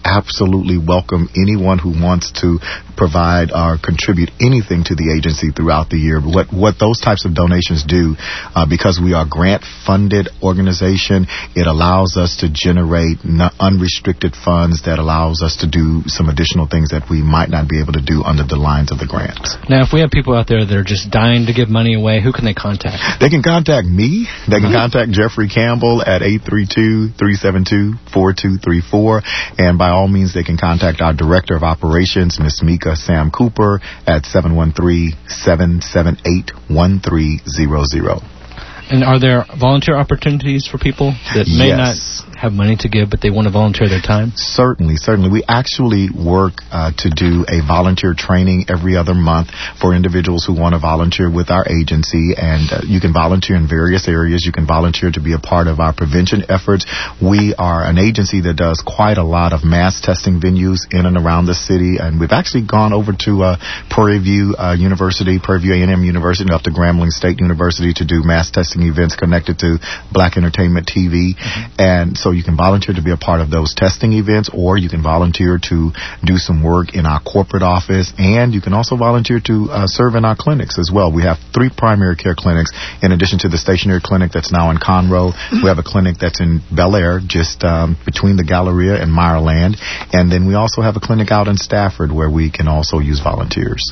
absolutely welcome anyone who wants to provide or contribute anything to the agency throughout the year. What what those types of donations do, uh, because we are a grant-funded organization, it allows us to generate n- unrestricted funds that allows us to do some additional things that we might not be able to do under the lines of the grants. Now, if we have people out there that are just dying to give money away, who can they contact? They can contact me. They can contact Jeffrey Campbell at eight three two, three seven two, four two three four. And by all means, they can contact our Director of Operations, Miz Mika Sam Cooper, at seven one three, seven seven eight, one three zero zero. And are there volunteer opportunities for people that may Yes. not have money to give, but they want to volunteer their time? Certainly, certainly. We actually work uh, to do a volunteer training every other month for individuals who want to volunteer with our agency. And uh, you can volunteer in various areas. You can volunteer to be a part of our prevention efforts. We are an agency that does quite a lot of mass testing venues in and around the city. And we've actually gone over to uh, Prairie View uh, University, Prairie View A and M University, up to Grambling State University to do mass testing events connected to Black Entertainment T V. Mm-hmm. And so you can volunteer to be a part of those testing events, or you can volunteer to do some work in our corporate office, and you can also volunteer to uh, serve in our clinics as well. We have three primary care clinics in addition to the stationary clinic that's now in Conroe. We have a clinic that's in Bel Air, just um, between the Galleria and Meyerland, and then we also have a clinic out in Stafford where we can also use volunteers.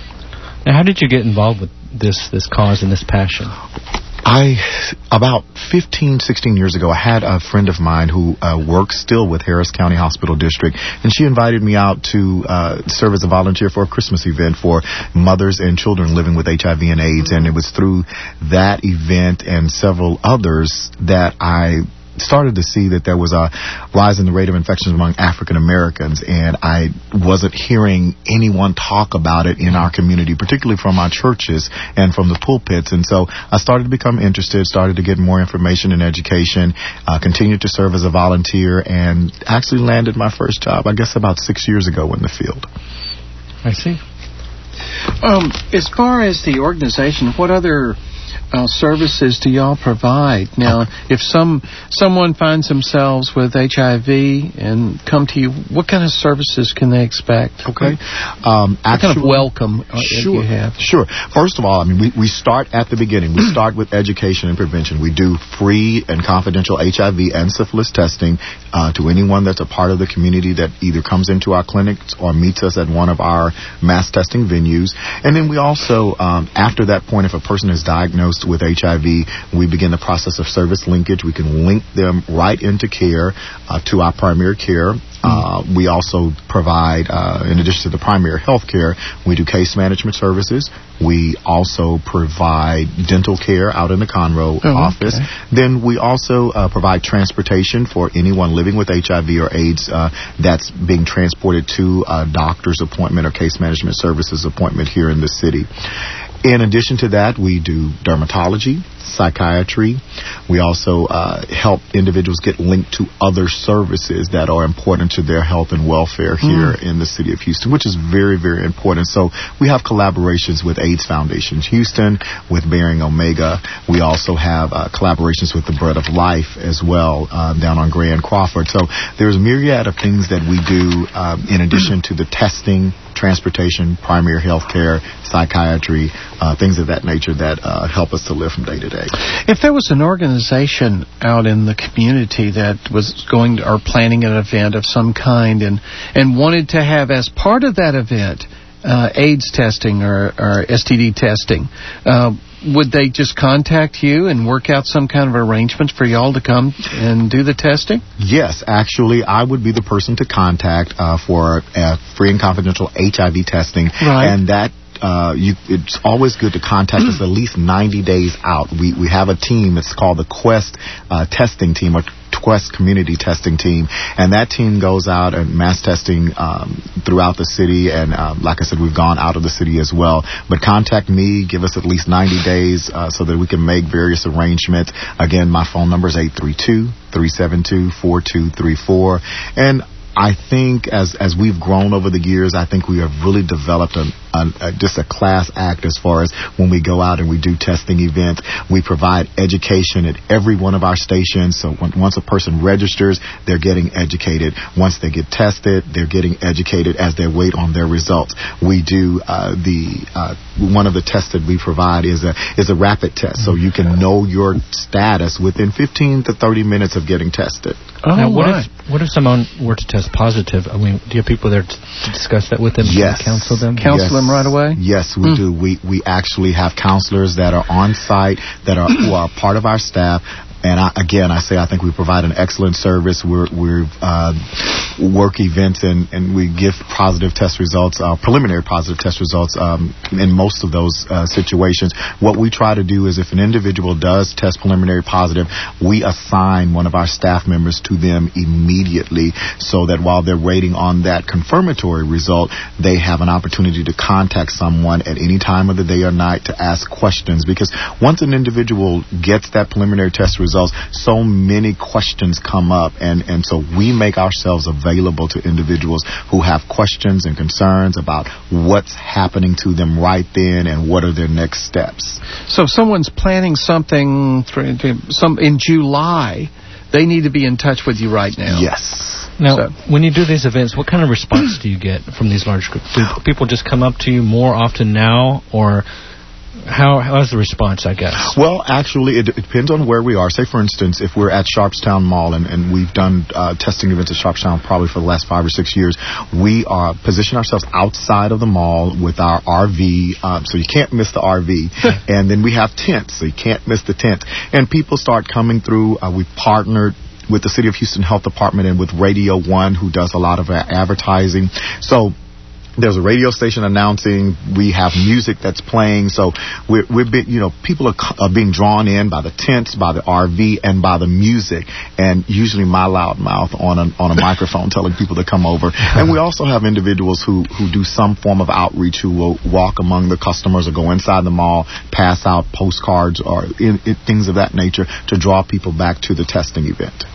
Now, how did you get involved with this this cause and this passion? I, about fifteen, sixteen years ago, I had a friend of mine who uh, works still with Harris County Hospital District, and she invited me out to uh, serve as a volunteer for a Christmas event for mothers and children living with H I V and AIDS, and it was through that event and several others that I started to see that there was a rise in the rate of infections among African Americans, and I wasn't hearing anyone talk about it in our community, particularly from our churches and from the pulpits. And so I started to become interested, started to get more information and education, uh, continued to serve as a volunteer, and actually landed my first job, I guess, about six years ago in the field. I see. Um, as far as the organization, what other Uh, services do y'all provide? Now, if some someone finds themselves with H I V and come to you, what kind of services can they expect? Okay. Um, what kind of welcome uh, sure, you have? Sure. First of all, I mean, we, we start at the beginning. We start with education and prevention. We do free and confidential H I V and syphilis testing uh, to anyone that's a part of the community that either comes into our clinics or meets us at one of our mass testing venues. And then we also, um, after that point, if a person is diagnosed with H I V, we begin the process of service linkage. We can link them right into care uh, to our primary care. Uh, we also provide, uh, in addition to the primary health care, we do case management services. We also provide dental care out in the Conroe oh, office. Okay. Then we also uh, provide transportation for anyone living with H I V or AIDS uh, that's being transported to a doctor's appointment or case management services appointment here in the city. In addition to that, we do dermatology, psychiatry. We also uh, help individuals get linked to other services that are important to their health and welfare here mm. in the city of Houston, which is very, very important. So we have collaborations with AIDS Foundation Houston, with Bearing Omega. We also have uh, collaborations with the Bread of Life as well uh, down on Gray and Crawford. So there's a myriad of things that we do uh, in addition to the testing, transportation, primary health care, psychiatry, uh, things of that nature that uh, help us to live from day to day. If there was an organization out in the community that was going to, or planning an event of some kind and, and wanted to have as part of that event uh, AIDS testing or, or S T D testing, uh, would they just contact you and work out some kind of arrangement for y'all to come and do the testing? Yes, actually, I would be the person to contact uh, for uh, free and confidential H I V testing. Right. And that Uh, you, it's always good to contact us at least ninety days out. We we have a team. It's called the Quest uh, Testing Team, or Quest Community Testing Team, and that team goes out and mass testing um, throughout the city. And um, like I said, we've gone out of the city as well. But contact me. Give us at least ninety days uh, so that we can make various arrangements. Again, my phone number is eight three two, three seven two, four two three four, and I think as as we've grown over the years, I think we have really developed a, a, a just a class act as far as when we go out and we do testing events. We provide education at every one of our stations. So when, once a person registers, they're getting educated. Once they get tested, they're getting educated as they wait on their results. We do uh, the uh, one of the tests that we provide is a is a rapid test, so you can know your status within fifteen to thirty minutes of getting tested. Oh, now, what if what if someone were to test positive? I mean, do you have people there to, to discuss that with them? Yes. To counsel them? Counsel yes. them right away? Yes, we mm. do. We we actually have counselors that are on site that are who are part of our staff. And I, again, I say I think we provide an excellent service. We're, we're uh, work events and, and we give positive test results, uh, preliminary positive test results um, in most of those uh, situations. What we try to do is if an individual does test preliminary positive, we assign one of our staff members to them immediately so that while they're waiting on that confirmatory result, they have an opportunity to contact someone at any time of the day or night to ask questions. Because once an individual gets that preliminary test result, so many questions come up, and, and so we make ourselves available to individuals who have questions and concerns about what's happening to them right then and what are their next steps. So if someone's planning something for, some in July, they need to be in touch with you right now. Yes. Now, so. when you do these events, what kind of response do you get from these large groups? Do people just come up to you more often now, or How how's the response, I guess? Well, actually, it, it depends on where we are. Say, for instance, if we're at Sharpstown Mall, and, and we've done uh, testing events at Sharpstown probably for the last five or six years, we uh, position ourselves outside of the mall with our R V, um, so you can't miss the R V. And then we have tents, so you can't miss the tent. And people start coming through. Uh, we've partnered with the City of Houston Health Department and with Radio One, who does a lot of our advertising. So there's a radio station announcing. We have music that's playing. So we're, we're being, you know, people are, are being drawn in by the tents, by the R V, and by the music. And usually my loud mouth on a, on a microphone telling people to come over. And we also have individuals who, who do some form of outreach, who will walk among the customers or go inside the mall, pass out postcards or in, in, things of that nature to draw people back to the testing event.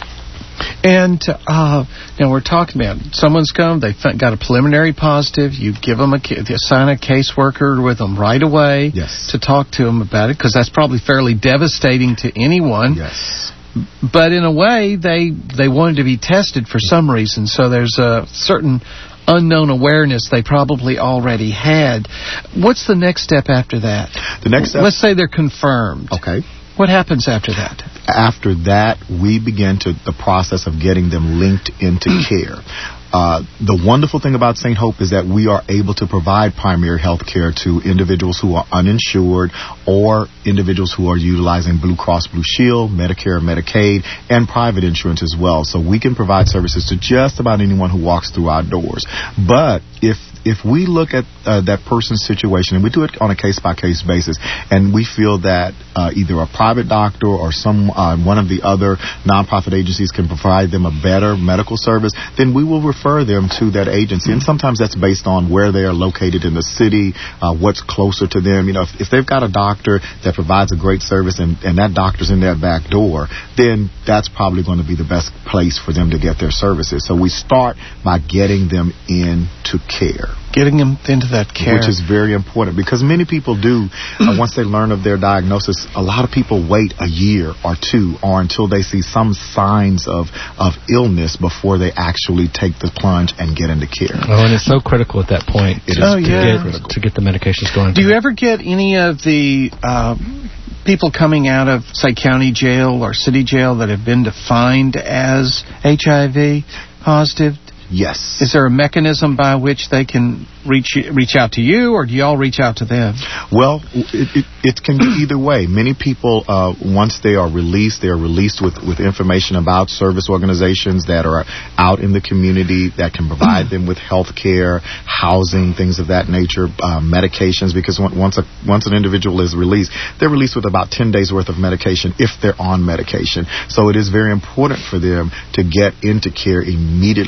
And uh, now we're talking about someone's come, they've got a preliminary positive, you give them a, assign a caseworker with them right away yes. to talk to them about it, because that's probably fairly devastating to anyone. Yes. But in a way, they they wanted to be tested for some reason, so there's a certain unknown awareness they probably already had. What's the next step after that? The next step? Let's say they're confirmed. Okay. What happens after that? After that, we begin to the process of getting them linked into care. Uh, the wonderful thing about Saint Hope is that we are able to provide primary health care to individuals who are uninsured or individuals who are utilizing Blue Cross Blue Shield, Medicare, Medicaid, and private insurance as well. So we can provide services to just about anyone who walks through our doors. But if if we look at uh, that person's situation, and we do it on a case-by-case basis, and we feel that uh, either a private doctor or some uh, one of the other nonprofit agencies can provide them a better medical service, then we will refer them to that agency. And sometimes that's based on where they are located in the city, uh, what's closer to them. You know, if, if they've got a doctor that provides a great service and, and that doctor's in their back door, then that's probably going to be the best place for them to get their services. So we start by getting them into care. Getting them into that care. Which is very important, because many people do, uh, once they learn of their diagnosis, a lot of people wait a year or two or until they see some signs of, of illness before they actually take the plunge and get into care. Oh, and it's so critical at that point it to, is oh, yeah. to, get, to get the medications going. Do you ever get any of the uh, people coming out of, say, county jail or city jail that have been defined as H I V positive? Yes. Is there a mechanism by which they can reach reach out to you, or do you all reach out to them? Well, it, it, it can be either way. Many people, uh, once they are released, they are released with, with information about service organizations that are out in the community that can provide them with health care, housing, things of that nature, uh, medications, because once a, once an individual is released, they're released with about ten days worth of medication if they're on medication. So it is very important for them to get into care immediately upon yeah.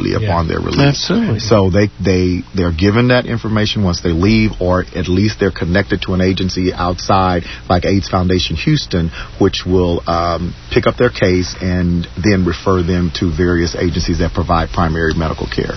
their release. Absolutely. So they, they, they're given that information once they leave, or at least they're connected to an agency outside, like AIDS Foundation Houston, which will um, pick up their case and then refer them to various agencies that provide primary medical care.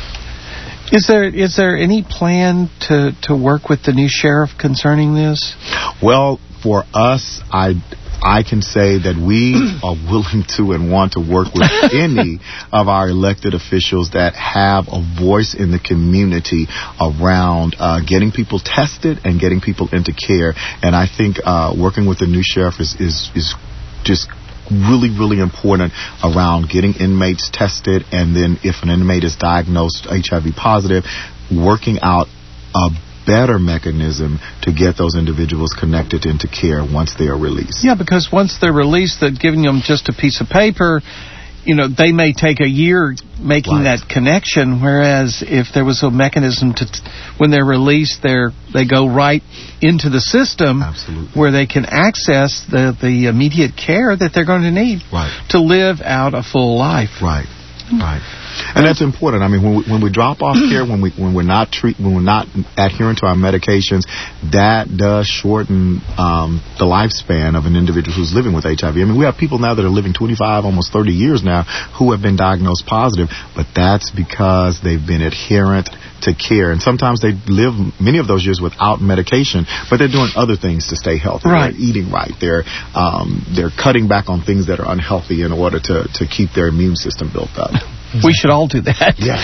Is there is there any plan to, to work with the new sheriff concerning this? Well, for us, I I can say that we are willing to and want to work with any of our elected officials that have a voice in the community around uh, getting people tested and getting people into care. And I think uh, working with the new sheriff is is, is just really, really important around getting inmates tested, and then if an inmate is diagnosed H I V positive, working out a better mechanism to get those individuals connected into care once they are released. Yeah, because once they're released, they're giving them just a piece of paper. You know, they may take a year making Right. that connection, whereas if there was a mechanism to, t- when they're released, they're they go right into the system. Absolutely. Where they can access the, the immediate care that they're going to need Right. to live out a full life. Right, right. And that's important. I mean, when we, when we drop off care, when we when we're not treat, when we're not adhering to our medications, that does shorten um, the lifespan of an individual who's living with H I V. I mean, we have people now that are living twenty-five, almost thirty years now, who have been diagnosed positive, but that's because they've been adherent to care. And sometimes they live many of those years without medication, but they're doing other things to stay healthy. Right. They're eating right. They're um, they're cutting back on things that are unhealthy in order to, to keep their immune system built up. We should all do that. Yeah.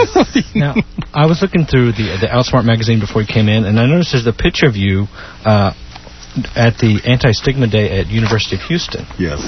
Now, I was looking through the the Outsmart magazine before you came in, and I noticed there's a picture of you uh, at the Anti-Stigma Day at University of Houston. Yes.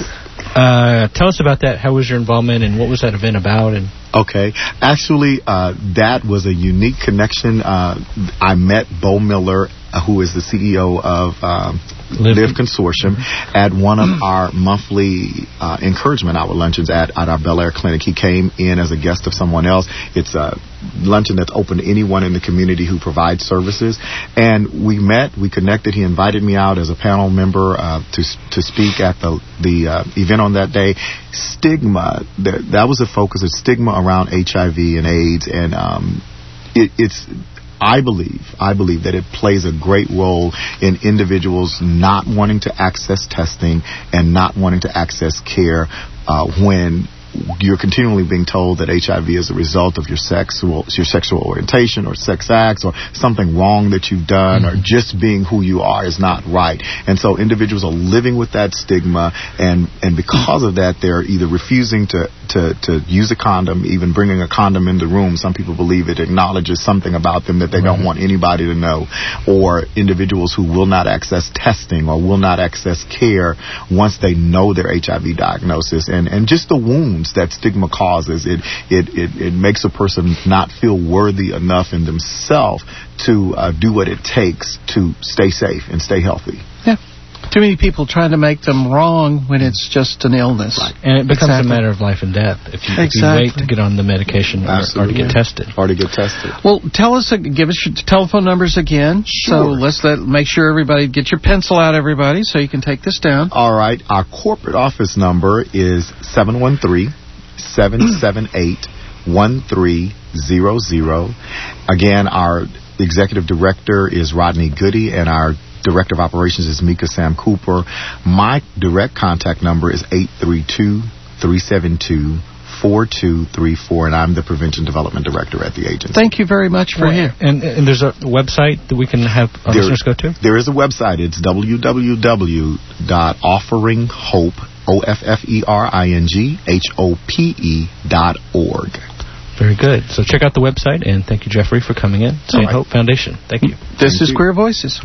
Uh, tell us about that. How was your involvement, and what was that event about? And Okay. Actually, uh, that was a unique connection. Uh, I met Bo Miller, uh, who is the C E O of um, Live, Live Consortium, at one of our monthly uh, encouragement hour luncheons at, at our Bel Air clinic. He came in as a guest of someone else. It's a luncheon that's open to anyone in the community who provides services. And we met, we connected. He invited me out as a panel member uh, to to speak at the the uh, event on that day. Stigma, that, that was the focus of stigma around H I V and AIDS, and um, it, it's. I believe, I believe that it plays a great role in individuals not wanting to access testing and not wanting to access care uh, when you're continually being told that H I V is a result of your sexual your sexual orientation or sex acts or something wrong that you've done, mm-hmm. or just being who you are is not right. And so individuals are living with that stigma, and, and because of that, they're either refusing to, to, to use a condom, even bringing a condom in the room. Some people believe it acknowledges something about them that they right. don't want anybody to know, or individuals who will not access testing or will not access care once they know their H I V diagnosis, and, and just the wounds that stigma causes. It it, it it makes a person not feel worthy enough in themselves to uh, do what it takes to stay safe and stay healthy. Yeah. Too many people trying to make them wrong when it's just an illness. Right. And it becomes exactly. a matter of life and death if you, exactly. if you wait to get on the medication or, or to get tested. Or to get tested. Well, tell us, uh, give us your telephone numbers again. Sure. So let's let, make sure everybody, get your pencil out, everybody, so you can take this down. All right. Our corporate office number is seven one three, seven seven eight, one three zero zero. Again, our executive director is Rodney Goody, and our Director of Operations is Mika Sam Cooper. My direct contact number is eight three two, three seven two, four two three four, and I'm the Prevention Development Director at the agency. Thank you very much for well, here. And, and there's a website that we can have our there, listeners go to? There is a website. It's w w w dot offering hope, O F F E R I N G H O P E dot org. Very good. So check out the website, and thank you, Jeffrey, for coming in. Saint right. Hope Foundation. Thank you. This Thank is you. Queer Voices.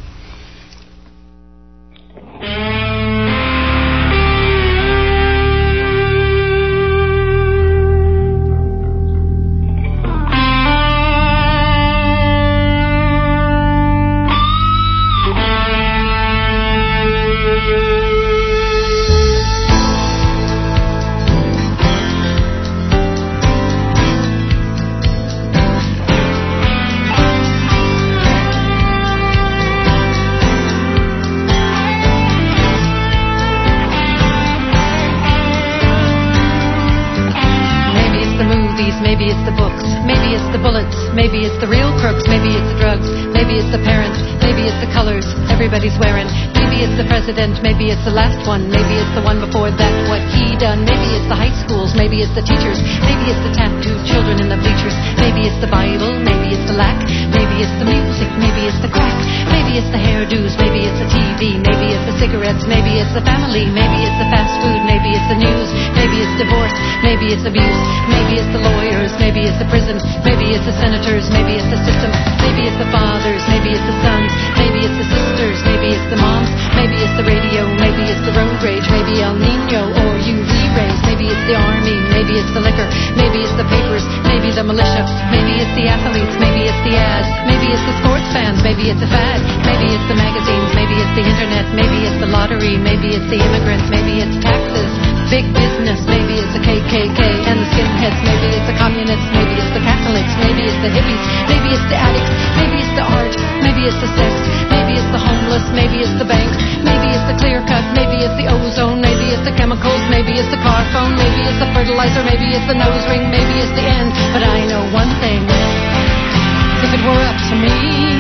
it's the parents, maybe it's the colors everybody's wearing. Maybe it's the president, maybe it's the last one, maybe it's the one before that, what he done. Maybe it's the high schools, maybe it's the teachers, maybe it's the tattooed children in the bleachers. Maybe it's the Bible, maybe it's the lack, maybe it's the music, maybe it's the crack. Maybe it's the hairdos, maybe it's the T V, maybe it's the cigarettes, maybe it's the family, maybe it's the fast food, maybe it's the news, maybe it's divorce, maybe it's abuse, maybe it's the lawyers, maybe it's the prison, maybe it's the senators, maybe it's the system, maybe it's the fathers, maybe it's the sons, maybe it's the sisters, maybe it's the moms, maybe it's the radio, maybe it's the road rage, maybe El Nino or U V rays, maybe it's the army, maybe it's the liquor, maybe it's the papers, maybe the militia, maybe it's the athletes, maybe it's the ads, maybe it's the sports fans, maybe it's a fad, maybe it's the magazines, maybe it's the internet, maybe it's the lottery, maybe it's the immigrants, maybe it's taxes, big business, maybe it's the K K K and the skinheads, maybe it's the communists, maybe it's the Catholics, maybe it's the hippies, maybe it's the addicts, maybe it's the art, maybe it's the sex, maybe it's the homeless, maybe it's the banks, maybe it's the clear cut, maybe it's the ozone, maybe it's the chemicals, maybe it's the car phone, maybe it's the fertilizer, maybe it's the nose ring, maybe it's the end. But I know one thing, if it were up to me,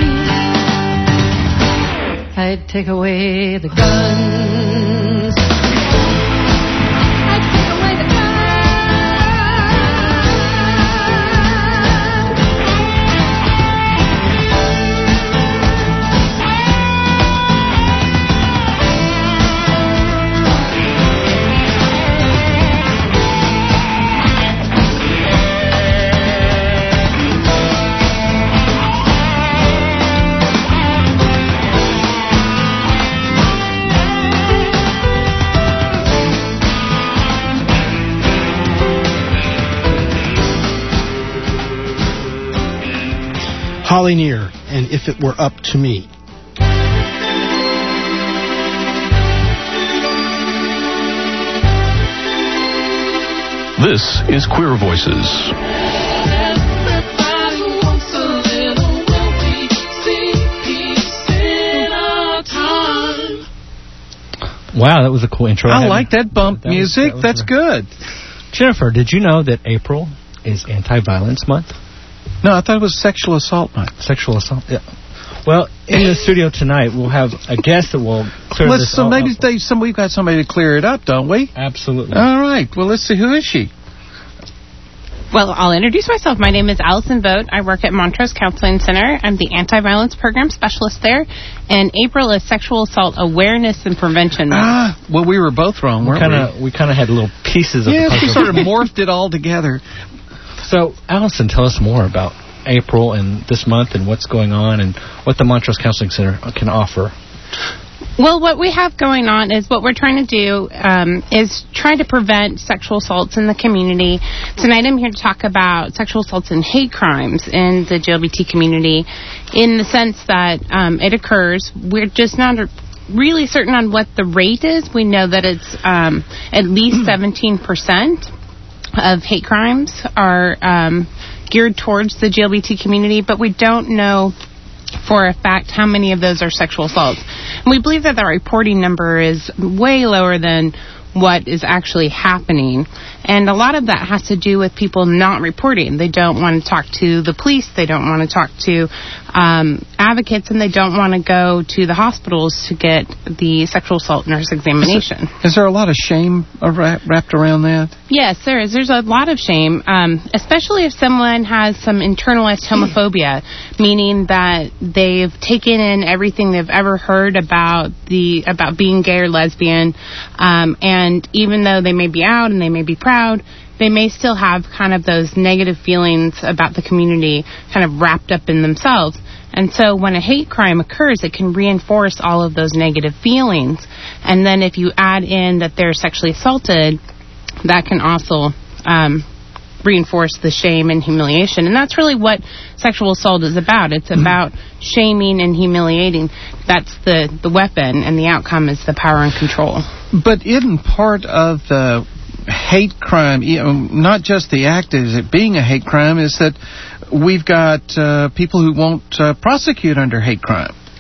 I'd take away the guns. I'd take away the guns. Holly Near, and If It Were Up to Me. This is Queer Voices. Wow, that was a cool intro. I, I like that bump that music. Was, that was That's good. Jennifer, did you know that April is Anti-Violence Month? No, I thought it was Sexual Assault Month. Sexual Assault, yeah. Well, in the studio tonight, we'll have a guest that will clear let's, this so all maybe up. They, some, we've got somebody to clear it up, don't we? Absolutely. All right. Well, let's see. Who is she? Well, I'll introduce myself. My name is Allison Vogt. I work at Montrose Counseling Center. I'm the Anti-Violence Program Specialist there. And April is Sexual Assault Awareness and Prevention Month. Ah, well, we were both wrong, weren't we? Kinda, we kind of had little pieces of yes, the puzzle. Yes, we sort of morphed it all together. So, Allison, tell us more about April and this month and what's going on and what the Montrose Counseling Center can offer. Well, what we have going on is what we're trying to do um, is try to prevent sexual assaults in the community. Tonight I'm here to talk about sexual assaults and hate crimes in the G L B T community in the sense that um, it occurs. We're just not really certain on what the rate is. We know that it's um, at least seventeen percent of hate crimes are um, geared towards the G L B T community, but we don't know for a fact how many of those are sexual assaults. And we believe that the reporting number is way lower than what is actually happening. And a lot of that has to do with people not reporting. They don't want to talk to the police. They don't want to talk to um, advocates, and they don't want to go to the hospitals to get the sexual assault nurse examination. Is there, is there a lot of shame wrapped around that? Yes, there is. There's a lot of shame, um, especially if someone has some internalized homophobia, meaning that they've taken in everything they've ever heard about the about being gay or lesbian, um, and even though they may be out and they may be proud, they may still have kind of those negative feelings about the community kind of wrapped up in themselves. And so when a hate crime occurs, it can reinforce all of those negative feelings. And then if you add in that they're sexually assaulted, that can also um, reinforce the shame and humiliation. And that's really what sexual assault is about. It's about shaming and humiliating. That's the, the weapon, and the outcome is the power and control. But isn't part of the hate crime, you know, not just the act of it being a hate crime, is that we've got uh, people who won't uh, prosecute under hate crime?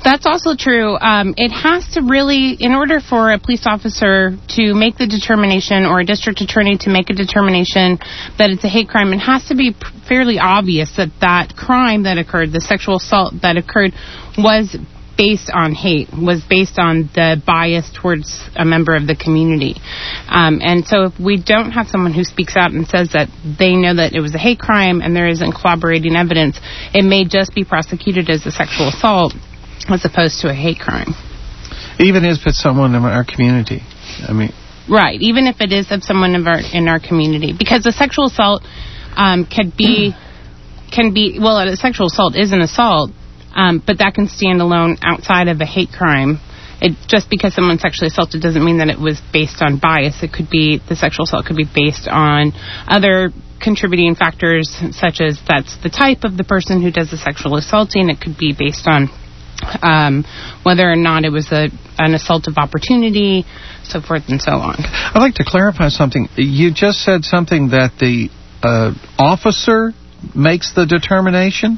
That's also true. Um, it has to really, in order for a police officer to make the determination or a district attorney to make a determination that it's a hate crime, it has to be p- fairly obvious that that crime that occurred, the sexual assault that occurred, was based on hate, was based on the bias towards a member of the community. Um, and so if we don't have someone who speaks out and says that they know that it was a hate crime and there isn't corroborating evidence, it may just be prosecuted as a sexual assault as opposed to a hate crime. Even if it's someone in our community. I mean, right, even if it is of someone in our, in our community. Because a sexual assault um, can be, can be, well, a sexual assault is an assault, Um, but that can stand alone outside of a hate crime. It, just because someone's sexually assaulted doesn't mean that it was based on bias. It could be, the sexual assault could be based on other contributing factors, such as that's the type of the person who does the sexual assaulting. It could be based on um, whether or not it was a, an assault of opportunity, so forth and so on. I'd like to clarify something. You just said something that the uh, officer makes the determination?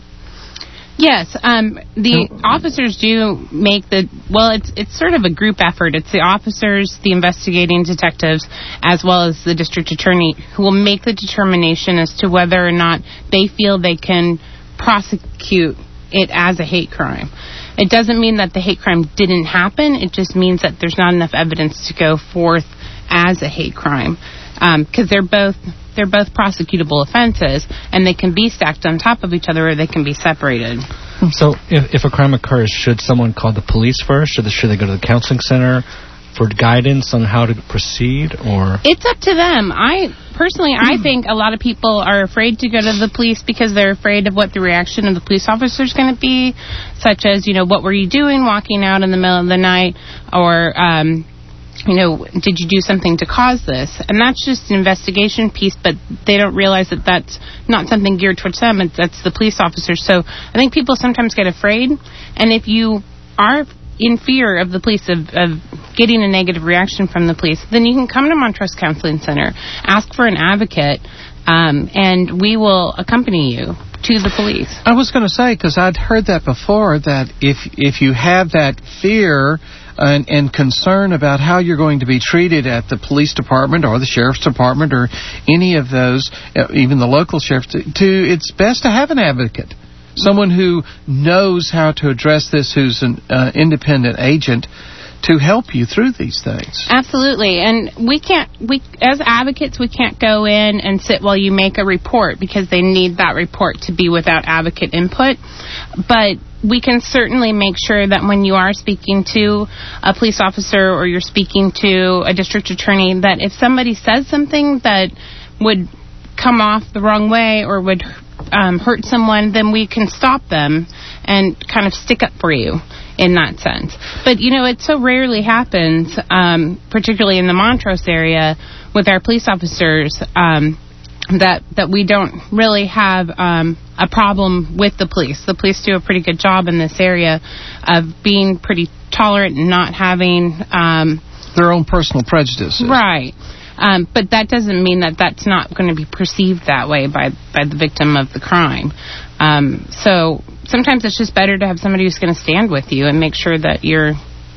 Yes, um, the officers do make the, well, it's it's sort of a group effort. It's the officers, the investigating detectives, as well as the district attorney who will make the determination as to whether or not they feel they can prosecute it as a hate crime. It doesn't mean that the hate crime didn't happen. It just means that there's not enough evidence to go forth as a hate crime, because um, they're both... They're both prosecutable offenses, and they can be stacked on top of each other or they can be separated. So if, if a crime occurs, should someone call the police first? Should they, should they go to the counseling center for guidance on how to proceed? Or it's up to them. I personally, I think a lot of people are afraid to go to the police because they're afraid of what the reaction of the police officer is going to be, such as, you know, what were you doing walking out in the middle of the night, or um you know, did you do something to cause this? And that's just an investigation piece, but they don't realize that that's not something geared towards them. It's, that's the police officers. So I think people sometimes get afraid. And if you are in fear of the police, of, of getting a negative reaction from the police, then you can come to Montrose Counseling Center, ask for an advocate, um, and we will accompany you to the police. I was going to say, because I'd heard that before, that if if you have that fear and, and concern about how you're going to be treated at the police department or the sheriff's department or any of those, even the local sheriff, to, to it's best to have an advocate, someone who knows how to address this, who's an uh, independent agent, to help you through these things. Absolutely. And we can't, we as advocates, we can't go in and sit while you make a report, because they need that report to be without advocate input. But we can certainly make sure that when you are speaking to a police officer or you're speaking to a district attorney, that if somebody says something that would come off the wrong way or would um, hurt someone, then we can stop them and kind of stick up for you in that sense. But, you know, it so rarely happens, um, particularly in the Montrose area with our police officers, um, that that we don't really have um, a problem with the police. The police do a pretty good job in this area of being pretty tolerant and not having Um, their own personal prejudices. Right. Um, but that doesn't mean that that's not going to be perceived that way by, by the victim of the crime. Um, so sometimes it's just better to have somebody who's going to stand with you and make sure that you're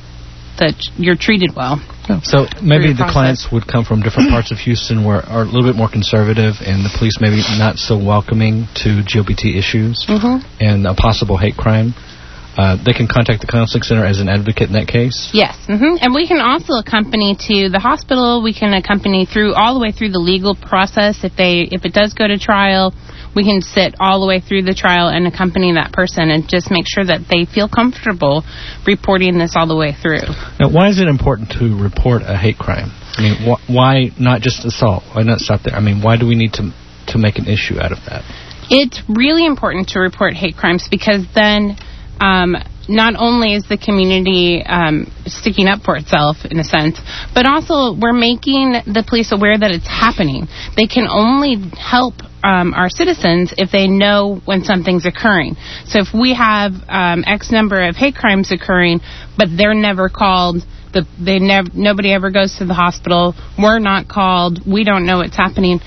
that you're treated well. So maybe the clients would come from different parts of Houston where are a little bit more conservative, and the police maybe not so welcoming to G L B T issues mm-hmm. and a possible hate crime. Uh, they can contact the counseling center as an advocate in that case? Yes. Mm-hmm. And we can also accompany to the hospital. We can accompany through all the way through the legal process. If they if it does go to trial, we can sit all the way through the trial and accompany that person and just make sure that they feel comfortable reporting this all the way through. Now, why is it important to report a hate crime? I mean, wh- why not just assault? Why not stop there? I mean, why do we need to to make an issue out of that? It's really important to report hate crimes because then Um, not only is the community um, sticking up for itself, in a sense, but also we're making the police aware that it's happening. They can only help um, our citizens if they know when something's occurring. So if we have um, X number of hate crimes occurring, but they're never called, the, they never, nobody ever goes to the hospital, we're not called, we don't know what's happening,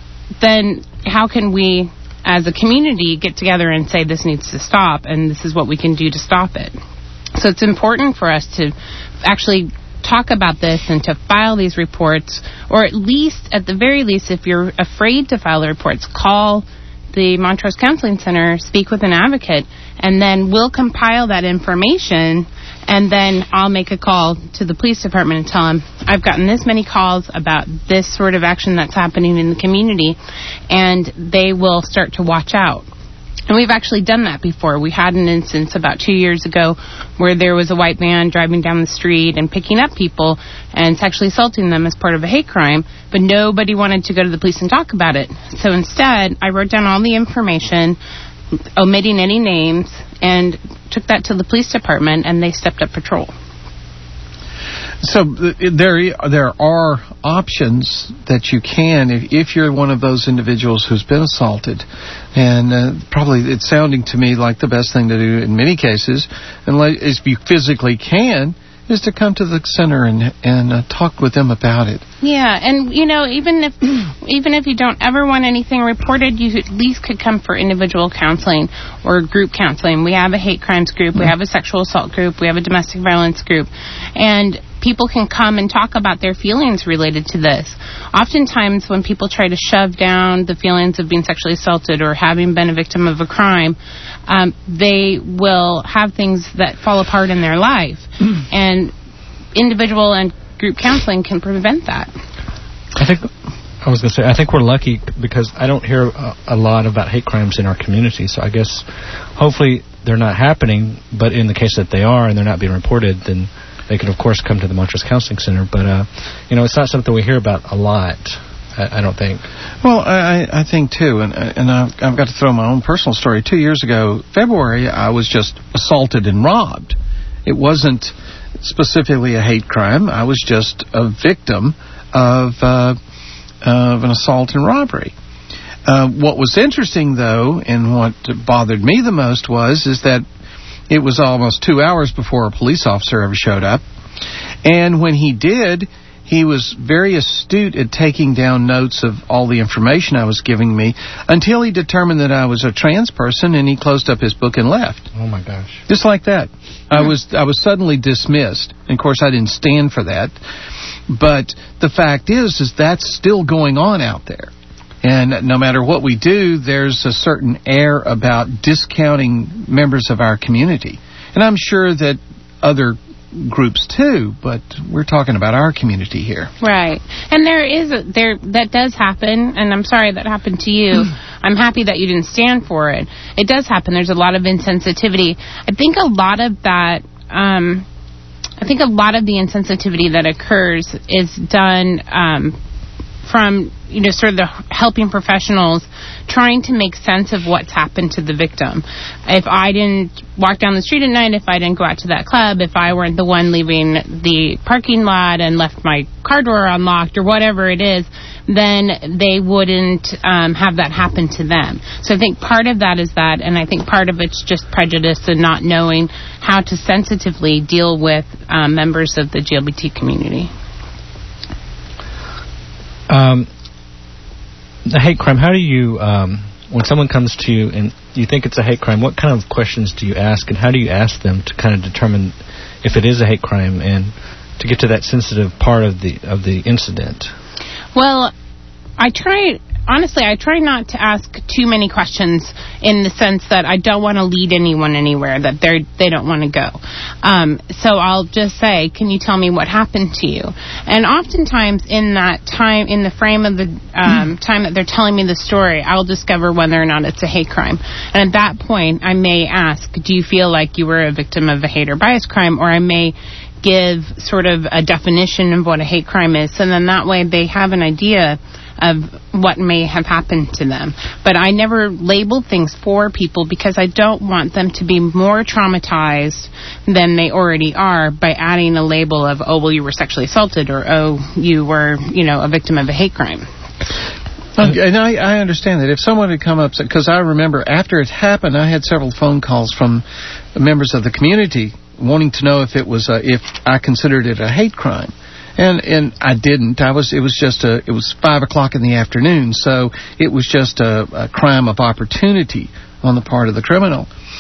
then how can we, as a community, get together and say this needs to stop and this is what we can do to stop it? So it's important for us to actually talk about this and to file these reports, or at least, at the very least, if you're afraid to file the reports, call the Montrose Counseling Center, speak with an advocate, and then we'll compile that information, and then I'll make a call to the police department and tell them, I've gotten this many calls about this sort of action that's happening in the community, and they will start to watch out. And we've actually done that before. We had an instance about two years ago where there was a white man driving down the street and picking up people and sexually assaulting them as part of a hate crime, but nobody wanted to go to the police and talk about it. So instead, I wrote down all the information, omitting any names, and took that to the police department, and they stepped up patrol. So there there are options that you can, if, if you're one of those individuals who's been assaulted. And uh, probably it's sounding to me like the best thing to do in many cases, unless if you physically can, is to come to the center and and uh, talk with them about it. Yeah, and you know, even if even if you don't ever want anything reported, you at least could come for individual counseling or group counseling. We have a hate crimes group, we have a sexual assault group, we have a domestic violence group, and people can come and talk about their feelings related to this. Oftentimes, when people try to shove down the feelings of being sexually assaulted or having been a victim of a crime, um, they will have things that fall apart in their life. And individual and group counseling can prevent that. I think I was going to say, I think we're lucky because I don't hear a, a lot about hate crimes in our community. So I guess hopefully they're not happening, but in the case that they are and they're not being reported, then they can, of course, come to the Montrose Counseling Center. But, uh, you know, it's not something we hear about a lot, I, I don't think. Well, I, I think, too, and, and I've, I've got to throw my own personal story. Two years ago, February, I was just assaulted and robbed. It wasn't specifically a hate crime. I was just a victim of, uh, of an assault and robbery. Uh, what was interesting, though, and what bothered me the most was, is that it was almost two hours before a police officer ever showed up. And when he did, he was very astute at taking down notes of all the information I was giving me until he determined that I was a trans person, and he closed up his book and left. Oh, my gosh. Just like that. I was I was suddenly dismissed. And, of course, I didn't stand for that. But the fact is, is that's still going on out there. And no matter what we do, there's a certain air about discounting members of our community. And I'm sure that other groups too, but we're talking about our community here. Right. And there is a, there that does happen, and I'm sorry that happened to you. I'm happy that you didn't stand for it. It does happen. There's a lot of insensitivity. I think a lot of that um I think a lot of the insensitivity that occurs is done um from, you know, sort of the helping professionals trying to make sense of what's happened to the victim. If I didn't walk down the street at night, if I didn't go out to that club, if I weren't the one leaving the parking lot and left my car door unlocked or whatever it is, then they wouldn't um, have that happen to them. So I think part of that is that, and I think part of it's just prejudice and not knowing how to sensitively deal with um, members of the G L B T community. Um, the hate crime, how do you, um, when someone comes to you and you think it's a hate crime, what kind of questions do you ask, and how do you ask them to kind of determine if it is a hate crime and to get to that sensitive part of the of the incident? Well, I try, honestly, I try not to ask too many questions in the sense that I don't want to lead anyone anywhere that they they don't want to go. Um, so I'll just say, can you tell me what happened to you? And oftentimes in that time, in the frame of the um, time that they're telling me the story, I'll discover whether or not it's a hate crime. And at that point, I may ask, do you feel like you were a victim of a hate or bias crime? Or I may give sort of a definition of what a hate crime is, and then that way they have an idea of what may have happened to them. But I never label things for people because I don't want them to be more traumatized than they already are by adding a label of, oh, well, you were sexually assaulted, or, oh, you were, you know, a victim of a hate crime. Okay, and I, I understand that. If someone had come up, because I remember after it happened, I had several phone calls from members of the community wanting to know if it was a, if I considered it a hate crime. And and I didn't. I was. It was just a. It was five o'clock in the afternoon, so it was just a, a crime of opportunity on the part of the criminal.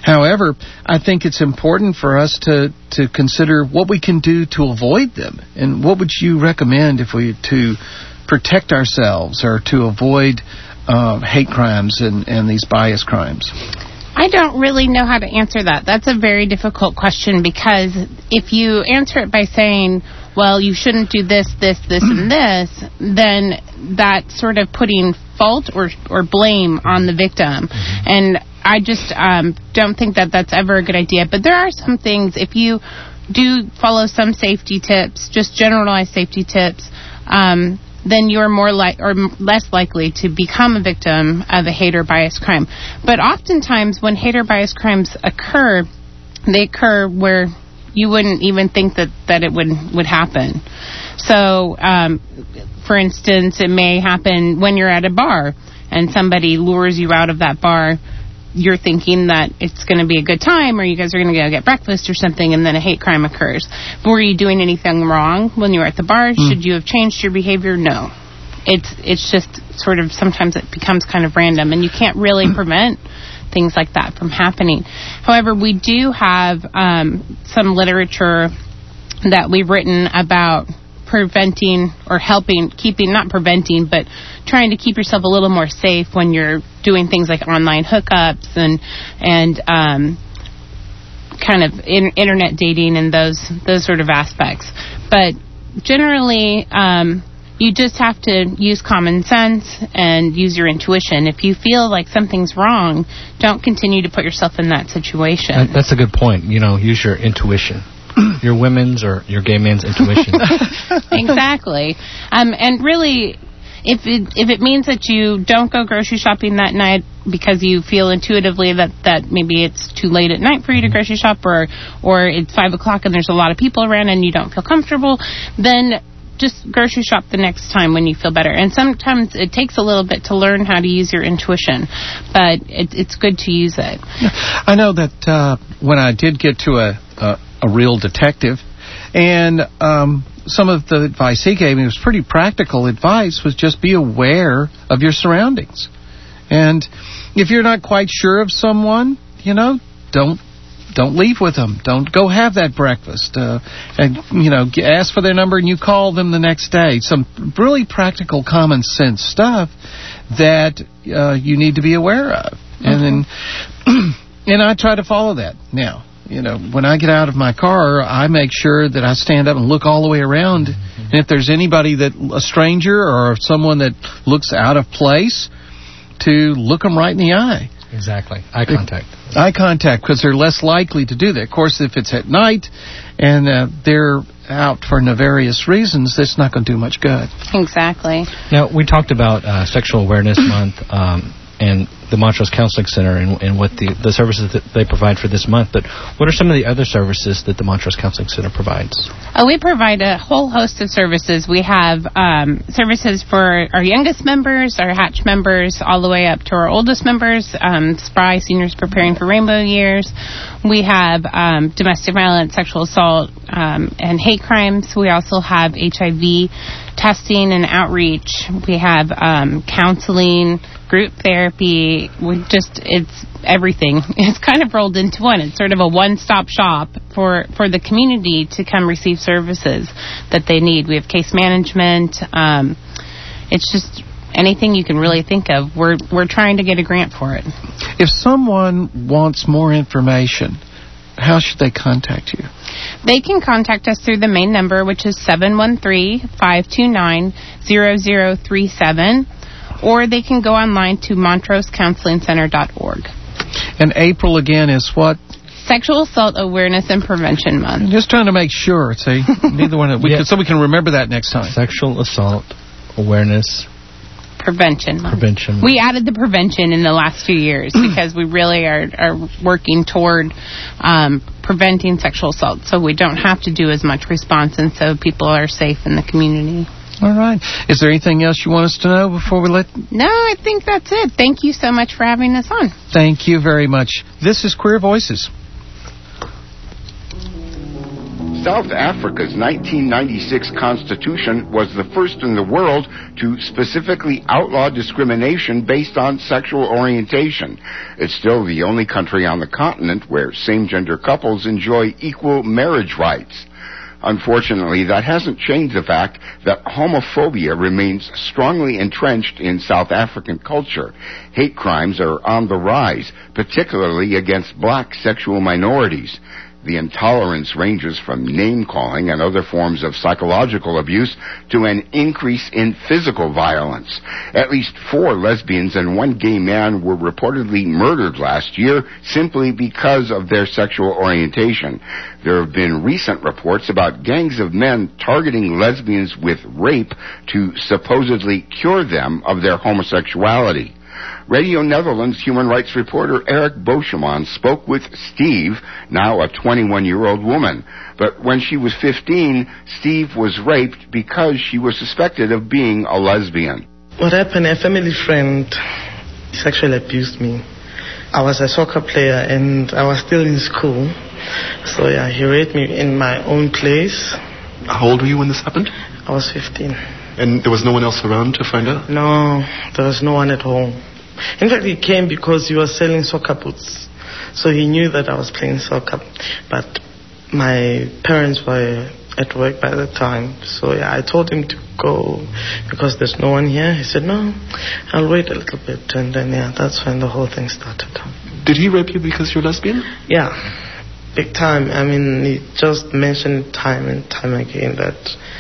However, I think it's important for us to, to consider what we can do to avoid them. And what would you recommend if we to protect ourselves or to avoid uh, hate crimes and, and these bias crimes? I don't really know how to answer that. That's a very difficult question, because if you answer it by saying, well, you shouldn't do this, this, this, and this, then that's sort of putting fault or or blame on the victim. Mm-hmm. And I just um, don't think that that's ever a good idea. But there are some things, if you do follow some safety tips, just generalized safety tips, um, then you're more like or less likely to become a victim of a hate or bias crime. But oftentimes when hate or bias crimes occur, they occur where you wouldn't even think that, that it would would happen. So, um, for instance, it may happen when you're at a bar and somebody lures you out of that bar. You're thinking that it's going to be a good time, or you guys are going to go get breakfast or something, and then a hate crime occurs. But were you doing anything wrong when you were at the bar? Mm. Should you have changed your behavior? No. It's it's just sort of, sometimes it becomes kind of random, and you can't really prevent things like that from happening. However, we do have um, some literature that we've written about preventing or helping, keeping, not preventing, but trying to keep yourself a little more safe when you're doing things like online hookups and and um, kind of in, internet dating and those those sort of aspects. But generally, um, you just have to use common sense and use your intuition. If you feel like something's wrong, don't continue to put yourself in that situation. That's a good point. You know, use your intuition. Your women's or your gay man's intuition. Exactly. Um, and really, if it, if it means that you don't go grocery shopping that night because you feel intuitively that, that maybe it's too late at night for you to grocery shop, or, or it's five o'clock and there's a lot of people around and you don't feel comfortable, then just grocery shop the next time when you feel better. And sometimes it takes a little bit to learn how to use your intuition, but it, it's good to use it. I know that uh, when I did get to a, a, a real detective, and um, some of the advice he gave me was pretty practical advice, was just be aware of your surroundings. And if you're not quite sure of someone, you know, don't Don't leave with them. Don't go have that breakfast. Uh, and, you know, ask for their number and you call them the next day. Some really practical, common sense stuff that uh, you need to be aware of. Mm-hmm. And then, and I try to follow that now. You know, when I get out of my car, I make sure that I stand up and look all the way around. Mm-hmm. And if there's anybody that, a stranger or someone that looks out of place, to look them right in the eye. Exactly. Eye contact. Eye contact, because they're less likely to do that. Of course, if it's at night and uh, they're out for nefarious reasons, that's not going to do much good. Exactly. Now, we talked about uh, Sexual Awareness Month um, and the Montrose Counseling Center and, and what the, the services that they provide for this month. But what are some of the other services that the Montrose Counseling Center provides? Oh, we provide a whole host of services. We have um, services for our youngest members, our Hatch members, all the way up to our oldest members, um, Spry Seniors Preparing for Rainbow Years. We have um, domestic violence, sexual assault, um, and hate crimes. We also have H I V testing and outreach. We have um, counseling, group therapy. We just, it's everything. It's kind of rolled into one. It's sort of a one-stop shop for, for the community to come receive services that they need. We have case management. Um, it's just anything you can really think of. We're we're trying to get a grant for it. If someone wants more information, how should they contact you? They can contact us through the main number, which is seven one three, five two nine, zero zero three seven, or they can go online to montrose counseling center dot org. And April, again, is what? Sexual Assault Awareness and Prevention Month. I'm just trying to make sure, see? Neither one of, we yeah. can, so we can remember that next time. Sexual Assault Awareness Prevention Month. Prevention Month. We added the prevention in the last few years because we really are, are working toward um, preventing sexual assault, so we don't have to do as much response, and so people are safe in the community. All right. Is there anything else you want us to know before we let... No, I think that's it. Thank you so much for having us on. Thank you very much. This is Queer Voices. South Africa's nineteen ninety-six constitution was the first in the world to specifically outlaw discrimination based on sexual orientation. It's still the only country on the continent where same-gender couples enjoy equal marriage rights. Unfortunately, that hasn't changed the fact that homophobia remains strongly entrenched in South African culture. Hate crimes are on the rise, particularly against black sexual minorities. The intolerance ranges from name-calling and other forms of psychological abuse to an increase in physical violence. At least four lesbians and one gay man were reportedly murdered last year simply because of their sexual orientation. There have been recent reports about gangs of men targeting lesbians with rape to supposedly cure them of their homosexuality. Radio Netherlands human rights reporter Eric Boscheman spoke with Steve, now a twenty-one-year-old woman. But when she was fifteen, Steve was raped because she was suspected of being a lesbian. What happened, a family friend sexually abused me. I was a soccer player and I was still in school. So yeah, he raped me in my own place. How old were you when this happened? I was fifteen. And there was no one else around to find out? No, there was no one at home. In fact, he came because he was selling soccer boots. So he knew that I was playing soccer. But my parents were at work by the time. So yeah, I told him to go because there's no one here. He said, no, I'll wait a little bit. And then, yeah, that's when the whole thing started. Did he rape you because you're lesbian? Yeah, big time. I mean, he just mentioned time and time again that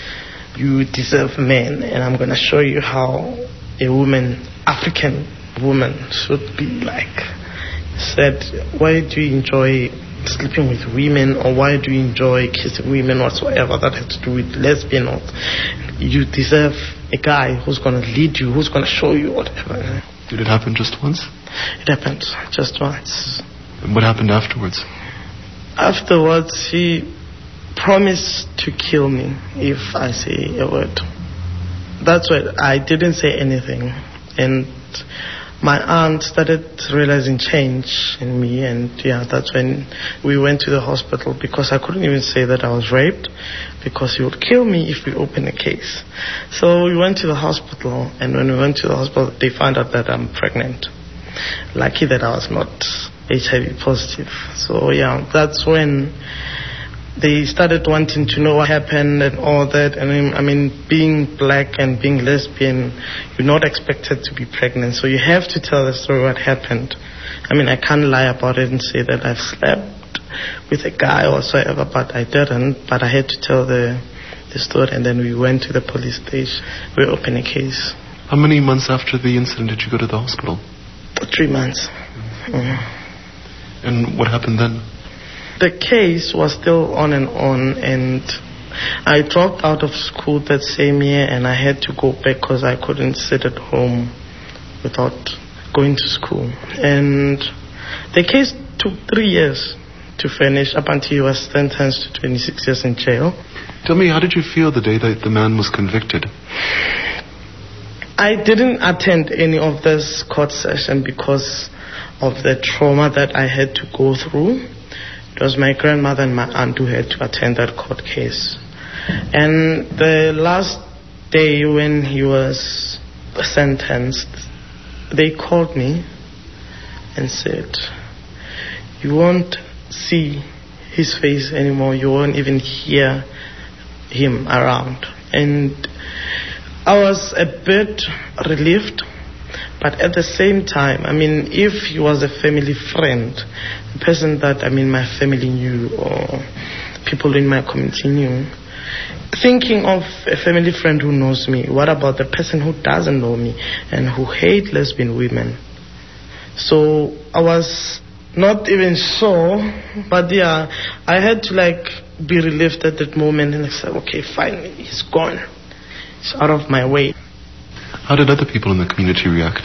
you deserve men, and I'm going to show you how a woman, African woman, should be like. He said, why do you enjoy sleeping with women, or why do you enjoy kissing women whatsoever that has to do with lesbian? Or you deserve a guy who's going to lead you, who's going to show you whatever. Did it happen just once? It happened just once. And what happened afterwards? Afterwards, he promised to kill me if I say a word. That's why I didn't say anything. And my aunt started realizing change in me, and yeah, that's when we went to the hospital, because I couldn't even say that I was raped, because he would kill me if we opened a case. So we went to the hospital, and when we went to the hospital, they found out that I'm pregnant. Lucky that I was not H I V positive. So yeah, that's when they started wanting to know what happened and all that. And I mean, being black and being lesbian, you're not expected to be pregnant. So you have to tell the story what happened. I mean, I can't lie about it and say that I've slept with a guy or whatsoever, but I didn't. But I had to tell the, the story, and then we went to the police station. We opened a case. How many months after the incident did you go to the hospital? Three months. Mm. And what happened then? The case was still on and on, and I dropped out of school that same year, and I had to go back because I couldn't sit at home without going to school. And the case took three years to finish, up until he was sentenced to twenty-six years in jail. Tell me, how did you feel the day that the man was convicted? I didn't attend any of this court session because of the trauma that I had to go through. It was my grandmother and my aunt who had to attend that court case. And the last day when he was sentenced, they called me and said, you won't see his face anymore, you won't even hear him around. And I was a bit relieved, but at the same time, I mean, if he was a family friend, the person that, I mean, my family knew or people in my community knew, thinking of a family friend who knows me, what about the person who doesn't know me and who hates lesbian women? So I was not even sure, but yeah, I had to like be relieved at that moment, and I said, okay, fine, he's gone. It's out of my way. How did other people in the community react?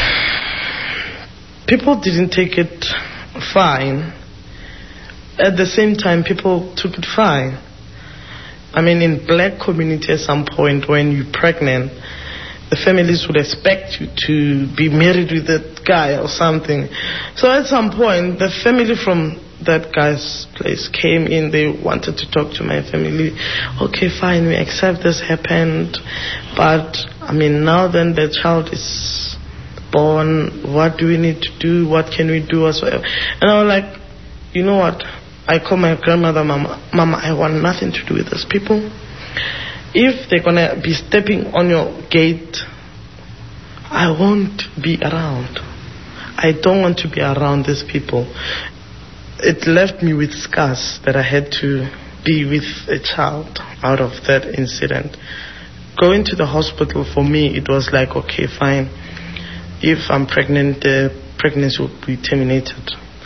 People didn't take it fine. At the same time, people took it fine. I mean, in black community at some point when you're pregnant, the families would expect you to be married with that guy or something. So at some point, the family from that guy's place came in, they wanted to talk to my family. Okay, fine, we accept this happened. But, I mean, now then the child is born. What do we need to do? What can we do? Whatsoever. And I was like, you know what? I call my grandmother, Mama, Mama, I want nothing to do with these people. If they're going to be stepping on your gate, I won't be around. I don't want to be around these people. It left me with scars that I had to be with a child out of that incident. Going to the hospital, for me, it was like, okay, fine. If I'm pregnant, the pregnancy will be terminated.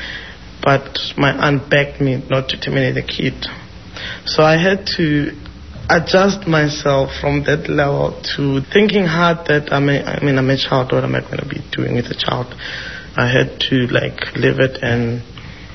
But my aunt begged me not to terminate the kid. So I had to adjust myself from that level to thinking hard that, I mean, I mean, I'm a child, what am I going to be doing with a child? I had to, like, live it and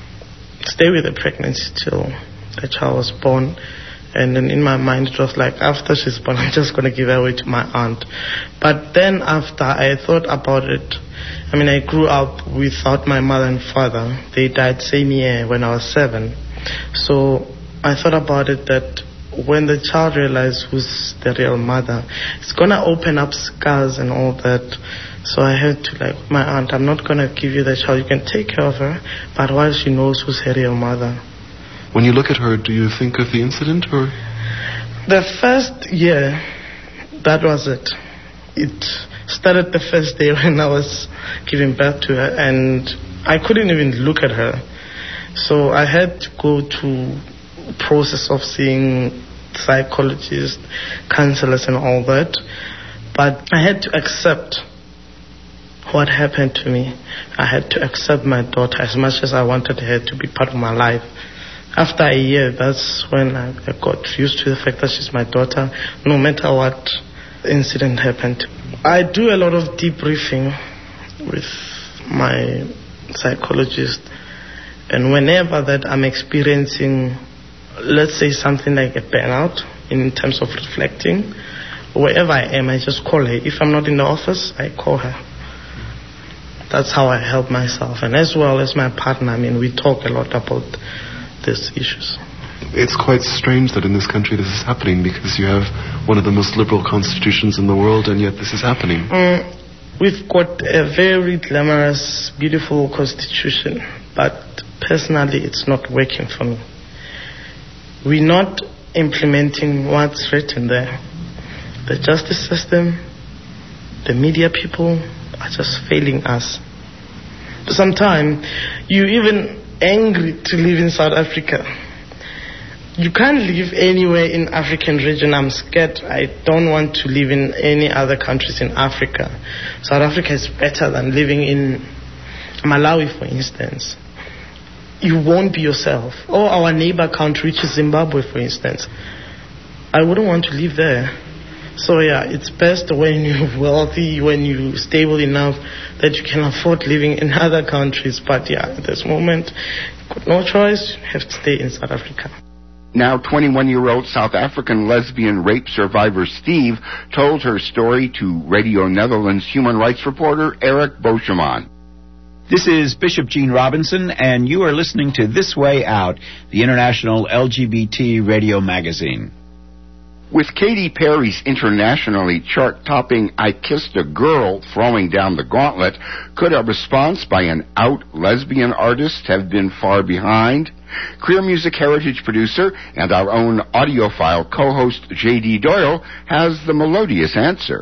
stay with the pregnancy till the child was born. And then in my mind it was like, after she's born, I'm just going to give her away to my aunt. But then after I thought about it, I mean, I grew up without my mother and father. They died same year when I was seven. So I thought about it that when the child realizes who's the real mother, it's going to open up scars and all that. So I had to, like, my aunt, I'm not going to give you the child. You can take care of her, but while she knows who's her real mother. When you look at her, do you think of the incident, or? The first year, that was it. It started the first day when I was giving birth to her, and I couldn't even look at her. So I had to go to process of seeing psychologists, counselors, and all that. But I had to accept what happened to me. I had to accept my daughter as much as I wanted her to be part of my life. After a year, that's when I got used to the fact that she's my daughter, no matter what incident happened. I do a lot of debriefing with my psychologist, and whenever that I'm experiencing, let's say, something like a burnout in terms of reflecting, wherever I am, I just call her. If I'm not in the office, I call her. That's how I help myself, and as well as my partner. I mean, we talk a lot about these issues. It's quite strange that in this country this is happening, because you have one of the most liberal constitutions in the world, and yet this is happening. Mm, we've got a very glamorous, beautiful constitution, but personally it's not working for me. We're not implementing what's written there. The justice system, the media people are just failing us. Sometimes you even angry to live in South Africa. You can't live anywhere in African region. I'm scared. I don't want to live in any other countries in Africa. South Africa is better than living in Malawi, for instance. You won't be yourself. Or our neighbor country, which is Zimbabwe, for instance. I wouldn't want to live there. So yeah, it's best when you're wealthy, when you're stable enough that you can afford living in other countries. But yeah, at this moment, got no choice, you have to stay in South Africa. Now twenty-one-year-old South African lesbian rape survivor Steve told her story to Radio Netherlands human rights reporter Eric Boscheman. This is Bishop Gene Robinson, and you are listening to This Way Out, the international L G B T radio magazine. With Katy Perry's internationally chart-topping I Kissed a Girl throwing down the gauntlet, could a response by an out lesbian artist have been far behind? Queer Music Heritage producer and our own audiophile co-host J D Doyle has the melodious answer.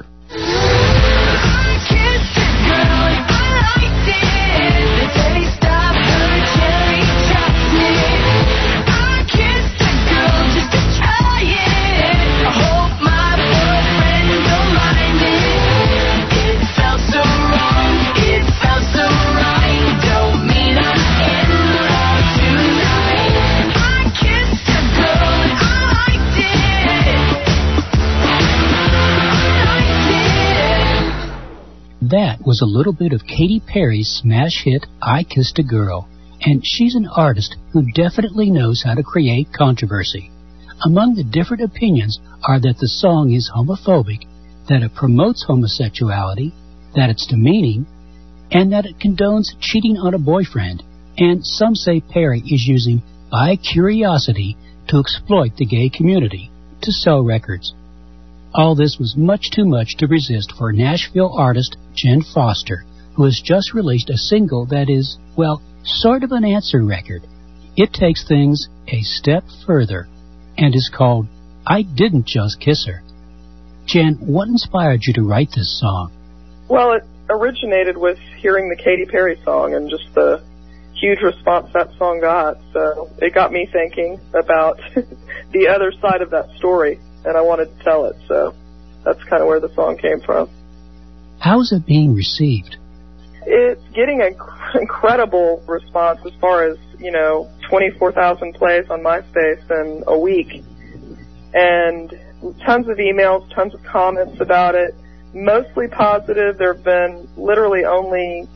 That was a little bit of Katy Perry's smash hit, I Kissed a Girl, and she's an artist who definitely knows how to create controversy. Among the different opinions are that the song is homophobic, that it promotes homosexuality, that it's demeaning, and that it condones cheating on a boyfriend. And some say Perry is using By Curiosity to exploit the gay community, to sell records. All this was much too much to resist for Nashville artist Jen Foster, who has just released a single that is, well, sort of an answer record. It takes things a step further and is called I Didn't Just Kiss Her. Jen, what inspired you to write this song? Well, it originated with hearing the Katy Perry song and just the huge response that song got. So it got me thinking about the other side of that story, and I wanted to tell it. So that's kind of where the song came from. How is it being received? It's getting an incredible response as far as, you know, twenty-four thousand plays on MySpace in a week. And tons of emails, tons of comments about it, mostly positive. There have been literally only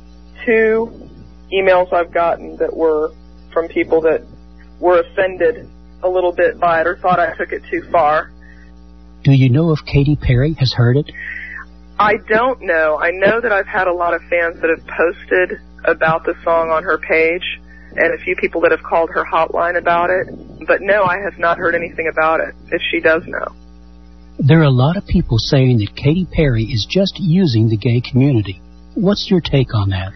two emails I've gotten that were from people that were offended a little bit by it or thought I took it too far. Do you know if Katy Perry has heard it? I don't know. I know that I've had a lot of fans that have posted about the song on her page and a few people that have called her hotline about it. But no, I have not heard anything about it, if she does know. There are a lot of people saying that Katy Perry is just using the gay community. What's your take on that?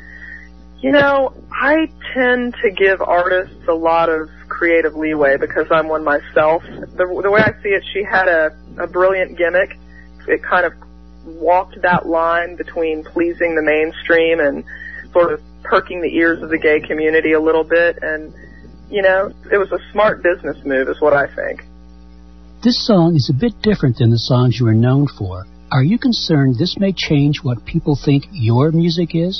You know, I tend to give artists a lot of creative leeway because I'm one myself. The, the way I see it, she had a, a brilliant gimmick. It kind of walked that line between pleasing the mainstream and sort of perking the ears of the gay community a little bit. And, you know, it was a smart business move is what I think. This song is a bit different than the songs you are known for. Are you concerned this may change what people think your music is?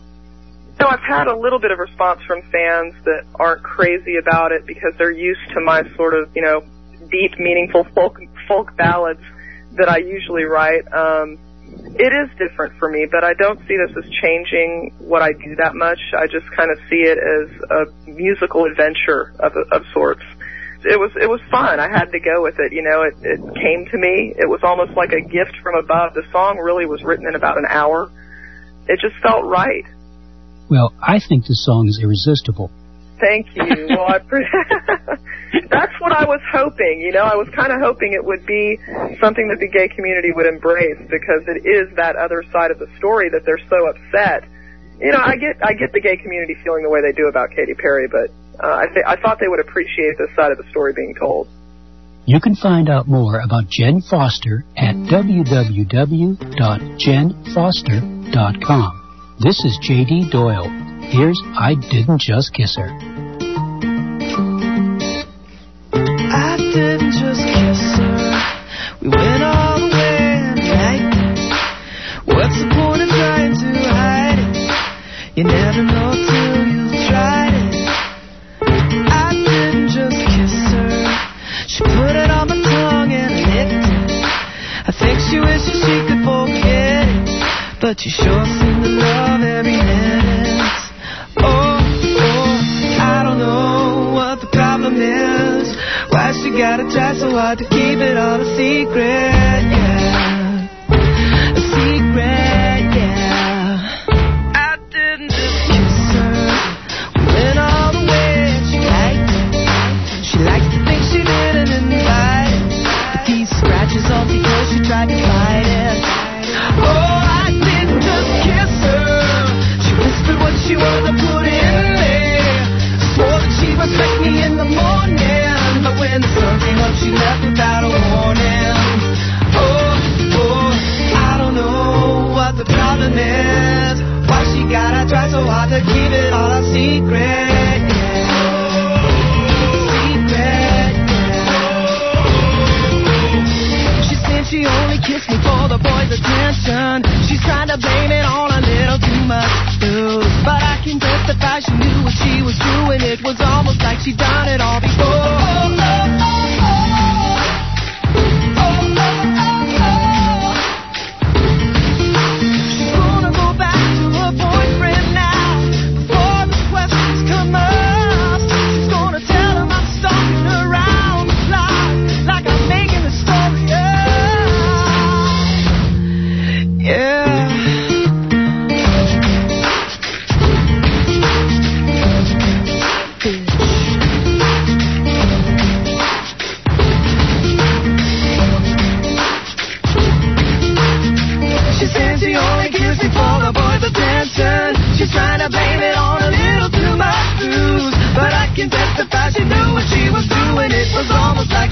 No, I've had a little bit of response from fans that aren't crazy about it because they're used to my sort of, you know, deep, meaningful folk folk ballads that I usually write. Um, it is different for me, but I don't see this as changing what I do that much. I just kind of see it as a musical adventure of, of sorts. It was it was fun. I had to go with it. You know, it, it came to me. It was almost like a gift from above. The song really was written in about an hour. It just felt right. Well, I think the song is irresistible. Thank you. Well, I pre- that's what I was hoping. You know, I was kind of hoping it would be something that the gay community would embrace because it is that other side of the story that they're so upset. You know, I get I get the gay community feeling the way they do about Katy Perry, but uh, I th- I thought they would appreciate this side of the story being told. You can find out more about Jen Foster at w w w dot jen foster dot com. This is J D Doyle. Here's I Didn't Just Kiss Her. I didn't just kiss her. We went all the way at night. What's the point of trying to hide it? You never know till you've tried it. I didn't just kiss her. She put it on my tongue and I licked it. I think she wishes she could forget it, but you sure seem to love every minute. Oh, oh, I don't know what the problem is. Why she gotta try so hard to keep it all a secret, yeah. A secret, yeah. I didn't just kiss her. We went all the way and she liked it. She likes to think she didn't invite it, but these scratches all because she tried to fight it. Oh, I didn't just kiss her. She whispered what she wanted to put in there. Swore that she'd respect me in the morning, but when the sun came up, she left without a warning. Oh, oh, I don't know what the problem is. Why she gotta try so hard to keep it all a secret, yeah. Secret, yeah. She said she only kissed me for the boys' attention. She's trying to blame it on a little too much booze, but I can testify she knew what she was doing. It was almost like she'd done it all before. Oh, oh, oh, oh. Oh, oh, oh, oh. She's gonna go back to her boyfriend now before the questions come up. She's gonna tell him I'm stalking around the block like I'm making the story up. Yeah.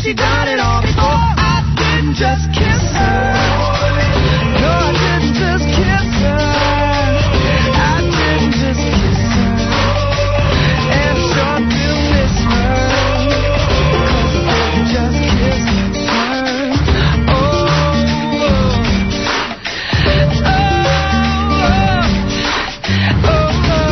she done it all before. I didn't just kiss her. No, I didn't just kiss her. I didn't just kiss her. And I sure do miss her. Cause I didn't just kiss her. Oh, oh, oh, oh, oh.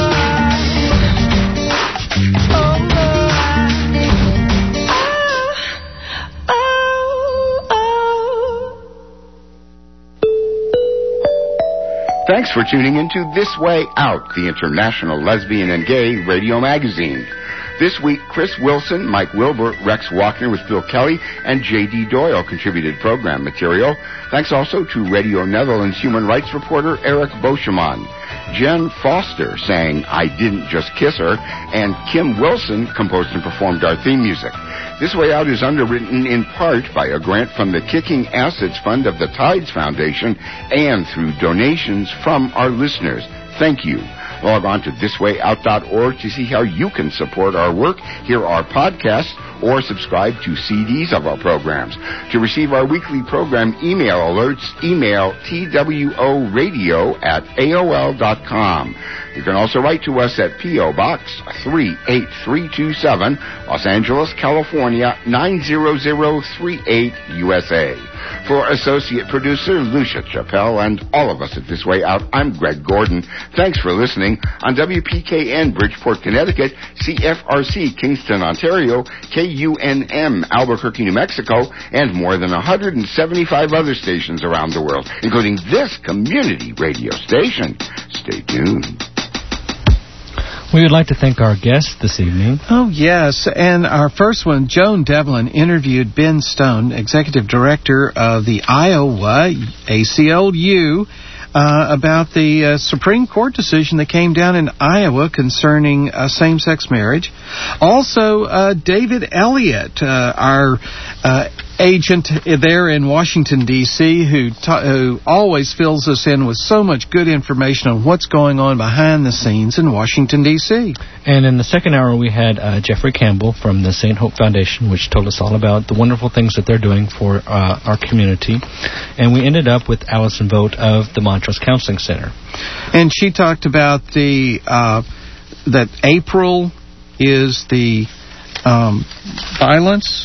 Thanks for tuning into This Way Out, the international lesbian and gay radio magazine. This week, Chris Wilson, Mike Wilbur, Rex Walker with Phil Kelly, and J D Doyle contributed program material. Thanks also to Radio Netherlands human rights reporter Eric Boscheman. Jen Foster sang I Didn't Just Kiss Her, and Kim Wilson composed and performed our theme music. This Way Out is underwritten in part by a grant from the Kicking Acids Fund of the Tides Foundation and through donations from our listeners. Thank you. Log on to this way out dot org to see how you can support our work, hear our podcasts, or subscribe to C Ds of our programs. To receive our weekly program email alerts, email tworadio at A O L dot com. You can also write to us at P O. Box three eight three two seven, Los Angeles, California, nine zero zero three eight, U S A. For associate producer Lucia Chappelle and all of us at This Way Out, I'm Greg Gordon. Thanks for listening on W P K N Bridgeport, Connecticut, C F R C Kingston, Ontario, K U N M Albuquerque, New Mexico, and more than one hundred seventy-five other stations around the world, including this community radio station. Stay tuned. We would like to thank our guests this evening. Oh, yes. And our first one, Joan Devlin, interviewed Ben Stone, Executive Director of the Iowa A C L U, uh, about the uh, Supreme Court decision that came down in Iowa concerning uh, same-sex marriage. Also, uh, David Elliott, uh, our uh, agent there in Washington, D C, who ta- who always fills us in with so much good information on what's going on behind the scenes in Washington, D C. And in the second hour, we had uh, Jeffrey Campbell from the Saint Hope Foundation, which told us all about the wonderful things that they're doing for uh, our community. And we ended up with Allison Vogt of the Montrose Counseling Center. And she talked about the uh, that April is the um, violence...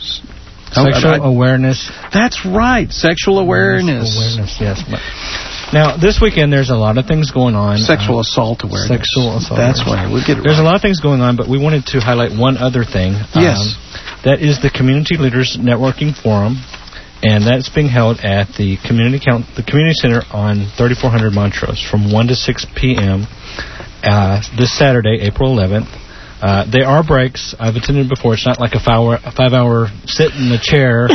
Sexual I, I, awareness. That's right. Sexual awareness. Awareness, yes. Now, this weekend, there's a lot of things going on. Sexual uh, assault awareness. Sexual assault That's awareness. right. We'll get it There's right. a lot of things going on, but we wanted to highlight one other thing. Yes. Um, that is the Community Leaders Networking Forum, and that's being held at the Community Count, the Community Center on thirty-four hundred Montrose from one to six p.m. Uh, this Saturday, April eleventh. Uh, there are breaks. I've attended before. It's not like a five-hour, a five-hour sit in the chair.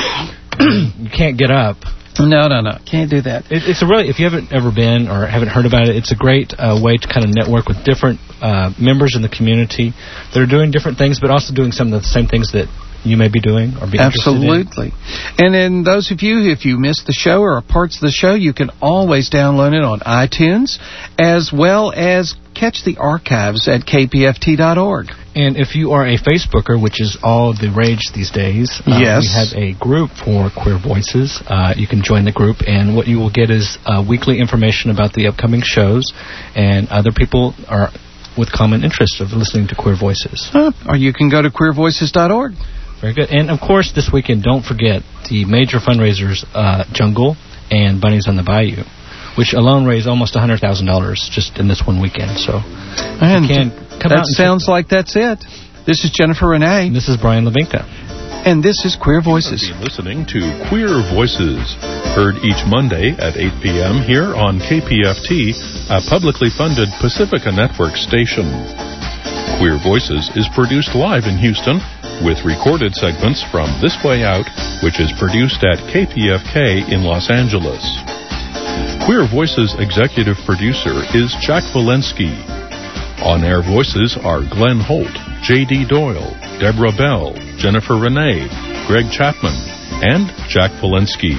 You can't get up. No, no, no. Can't do that. It, it's a really, if you haven't ever been or haven't heard about it, it's a great uh, way to kind of network with different uh, members in the community that are doing different things, but also doing some of the same things that you may be doing or be Absolutely. interested in. And then those of you, if you missed the show or parts of the show, you can always download it on iTunes, as well as catch the archives at K P F T dot org. And if you are a Facebooker, which is all the rage these days, uh, yes. we have a group for Queer Voices. Uh, you can join the group, and what you will get is uh, weekly information about the upcoming shows, and other people are with common interest of listening to Queer Voices. Huh. Or you can go to queer voices dot org. Very good. And, of course, this weekend, don't forget the major fundraisers, uh, Jungle and Bunnies on the Bayou, which alone raised almost one hundred thousand dollars just in this one weekend. So, and you can come that out and sounds like that's it. This is Jennifer Renee. And this is Brian Levinka. And this is Queer Voices. You're listening to Queer Voices, heard each Monday at eight p.m. here on K P F T, a publicly funded Pacifica Network station. Queer Voices is produced live in Houston, with recorded segments from This Way Out, which is produced at K P F K in Los Angeles. Queer Voices executive producer is Jack Walensky. On-air voices are Glenn Holt, J D Doyle, Deborah Bell, Jennifer Renee, Greg Chapman, and Jack Walensky.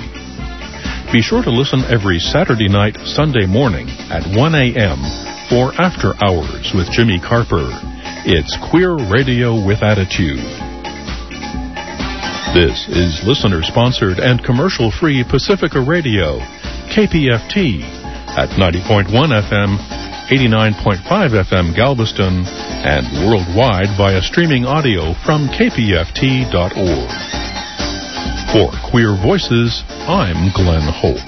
Be sure to listen every Saturday night, Sunday morning at one a.m. for After Hours with Jimmy Carper. It's Queer Radio with Attitude. This is listener-sponsored and commercial-free Pacifica Radio, K P F T, at ninety point one F M, eighty-nine point five F M Galveston, and worldwide via streaming audio from K P F T dot org. For Queer Voices, I'm Glenn Holt.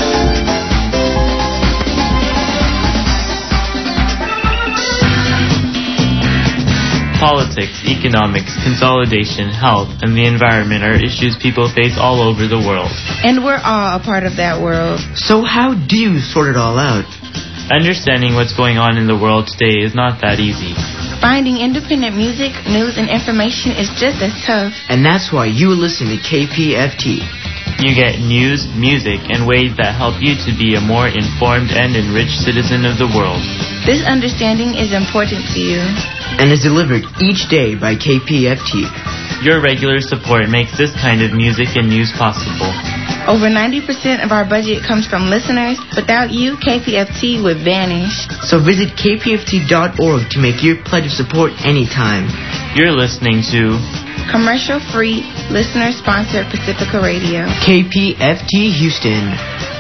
Politics, economics, consolidation, health, and the environment are issues people face all over the world. And we're all a part of that world. So how do you sort it all out? Understanding what's going on in the world today is not that easy. Finding independent music, news, and information is just as tough. And that's why you listen to K P F T. You get news, music, and ways that help you to be a more informed and enriched citizen of the world. This understanding is important to you. And is delivered each day by K P F T. Your regular support makes this kind of music and news possible. Over ninety percent of our budget comes from listeners. Without you, K P F T would vanish. So visit K P F T dot org to make your pledge of support anytime. You're listening to commercial-free, listener-sponsored Pacifica Radio. K P F T Houston.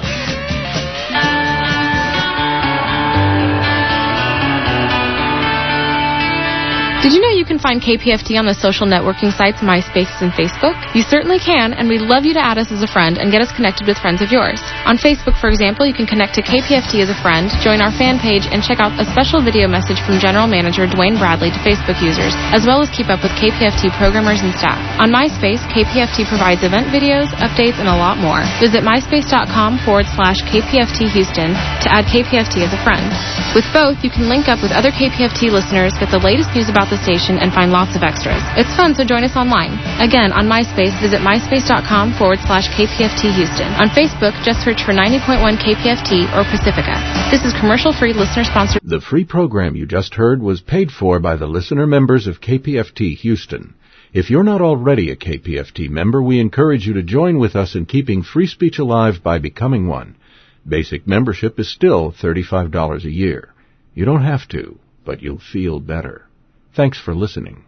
Did you know you can find K P F T on the social networking sites MySpace and Facebook? You certainly can, and we'd love you to add us as a friend and get us connected with friends of yours. On Facebook, for example, you can connect to K P F T as a friend, join our fan page, and check out a special video message from General Manager Dwayne Bradley to Facebook users, as well as keep up with K P F T programmers and staff. On MySpace, K P F T provides event videos, updates, and a lot more. Visit myspace.com forward slash KPFT Houston to add K P F T as a friend. With both, you can link up with other K P F T listeners, get the latest news about the station, and find lots of extras. It's fun, so join us online. Again, on MySpace, visit myspace.com forward slash KPFT Houston. On Facebook, just search for ninety point one K P F T or Pacifica. This is commercial-free, listener-sponsored. The free program you just heard was paid for by the listener members of K P F T Houston. If you're not already a K P F T member, we encourage you to join with us in keeping free speech alive by becoming one. Basic membership is still thirty-five dollars a year. You don't have to, but you'll feel better. Thanks for listening.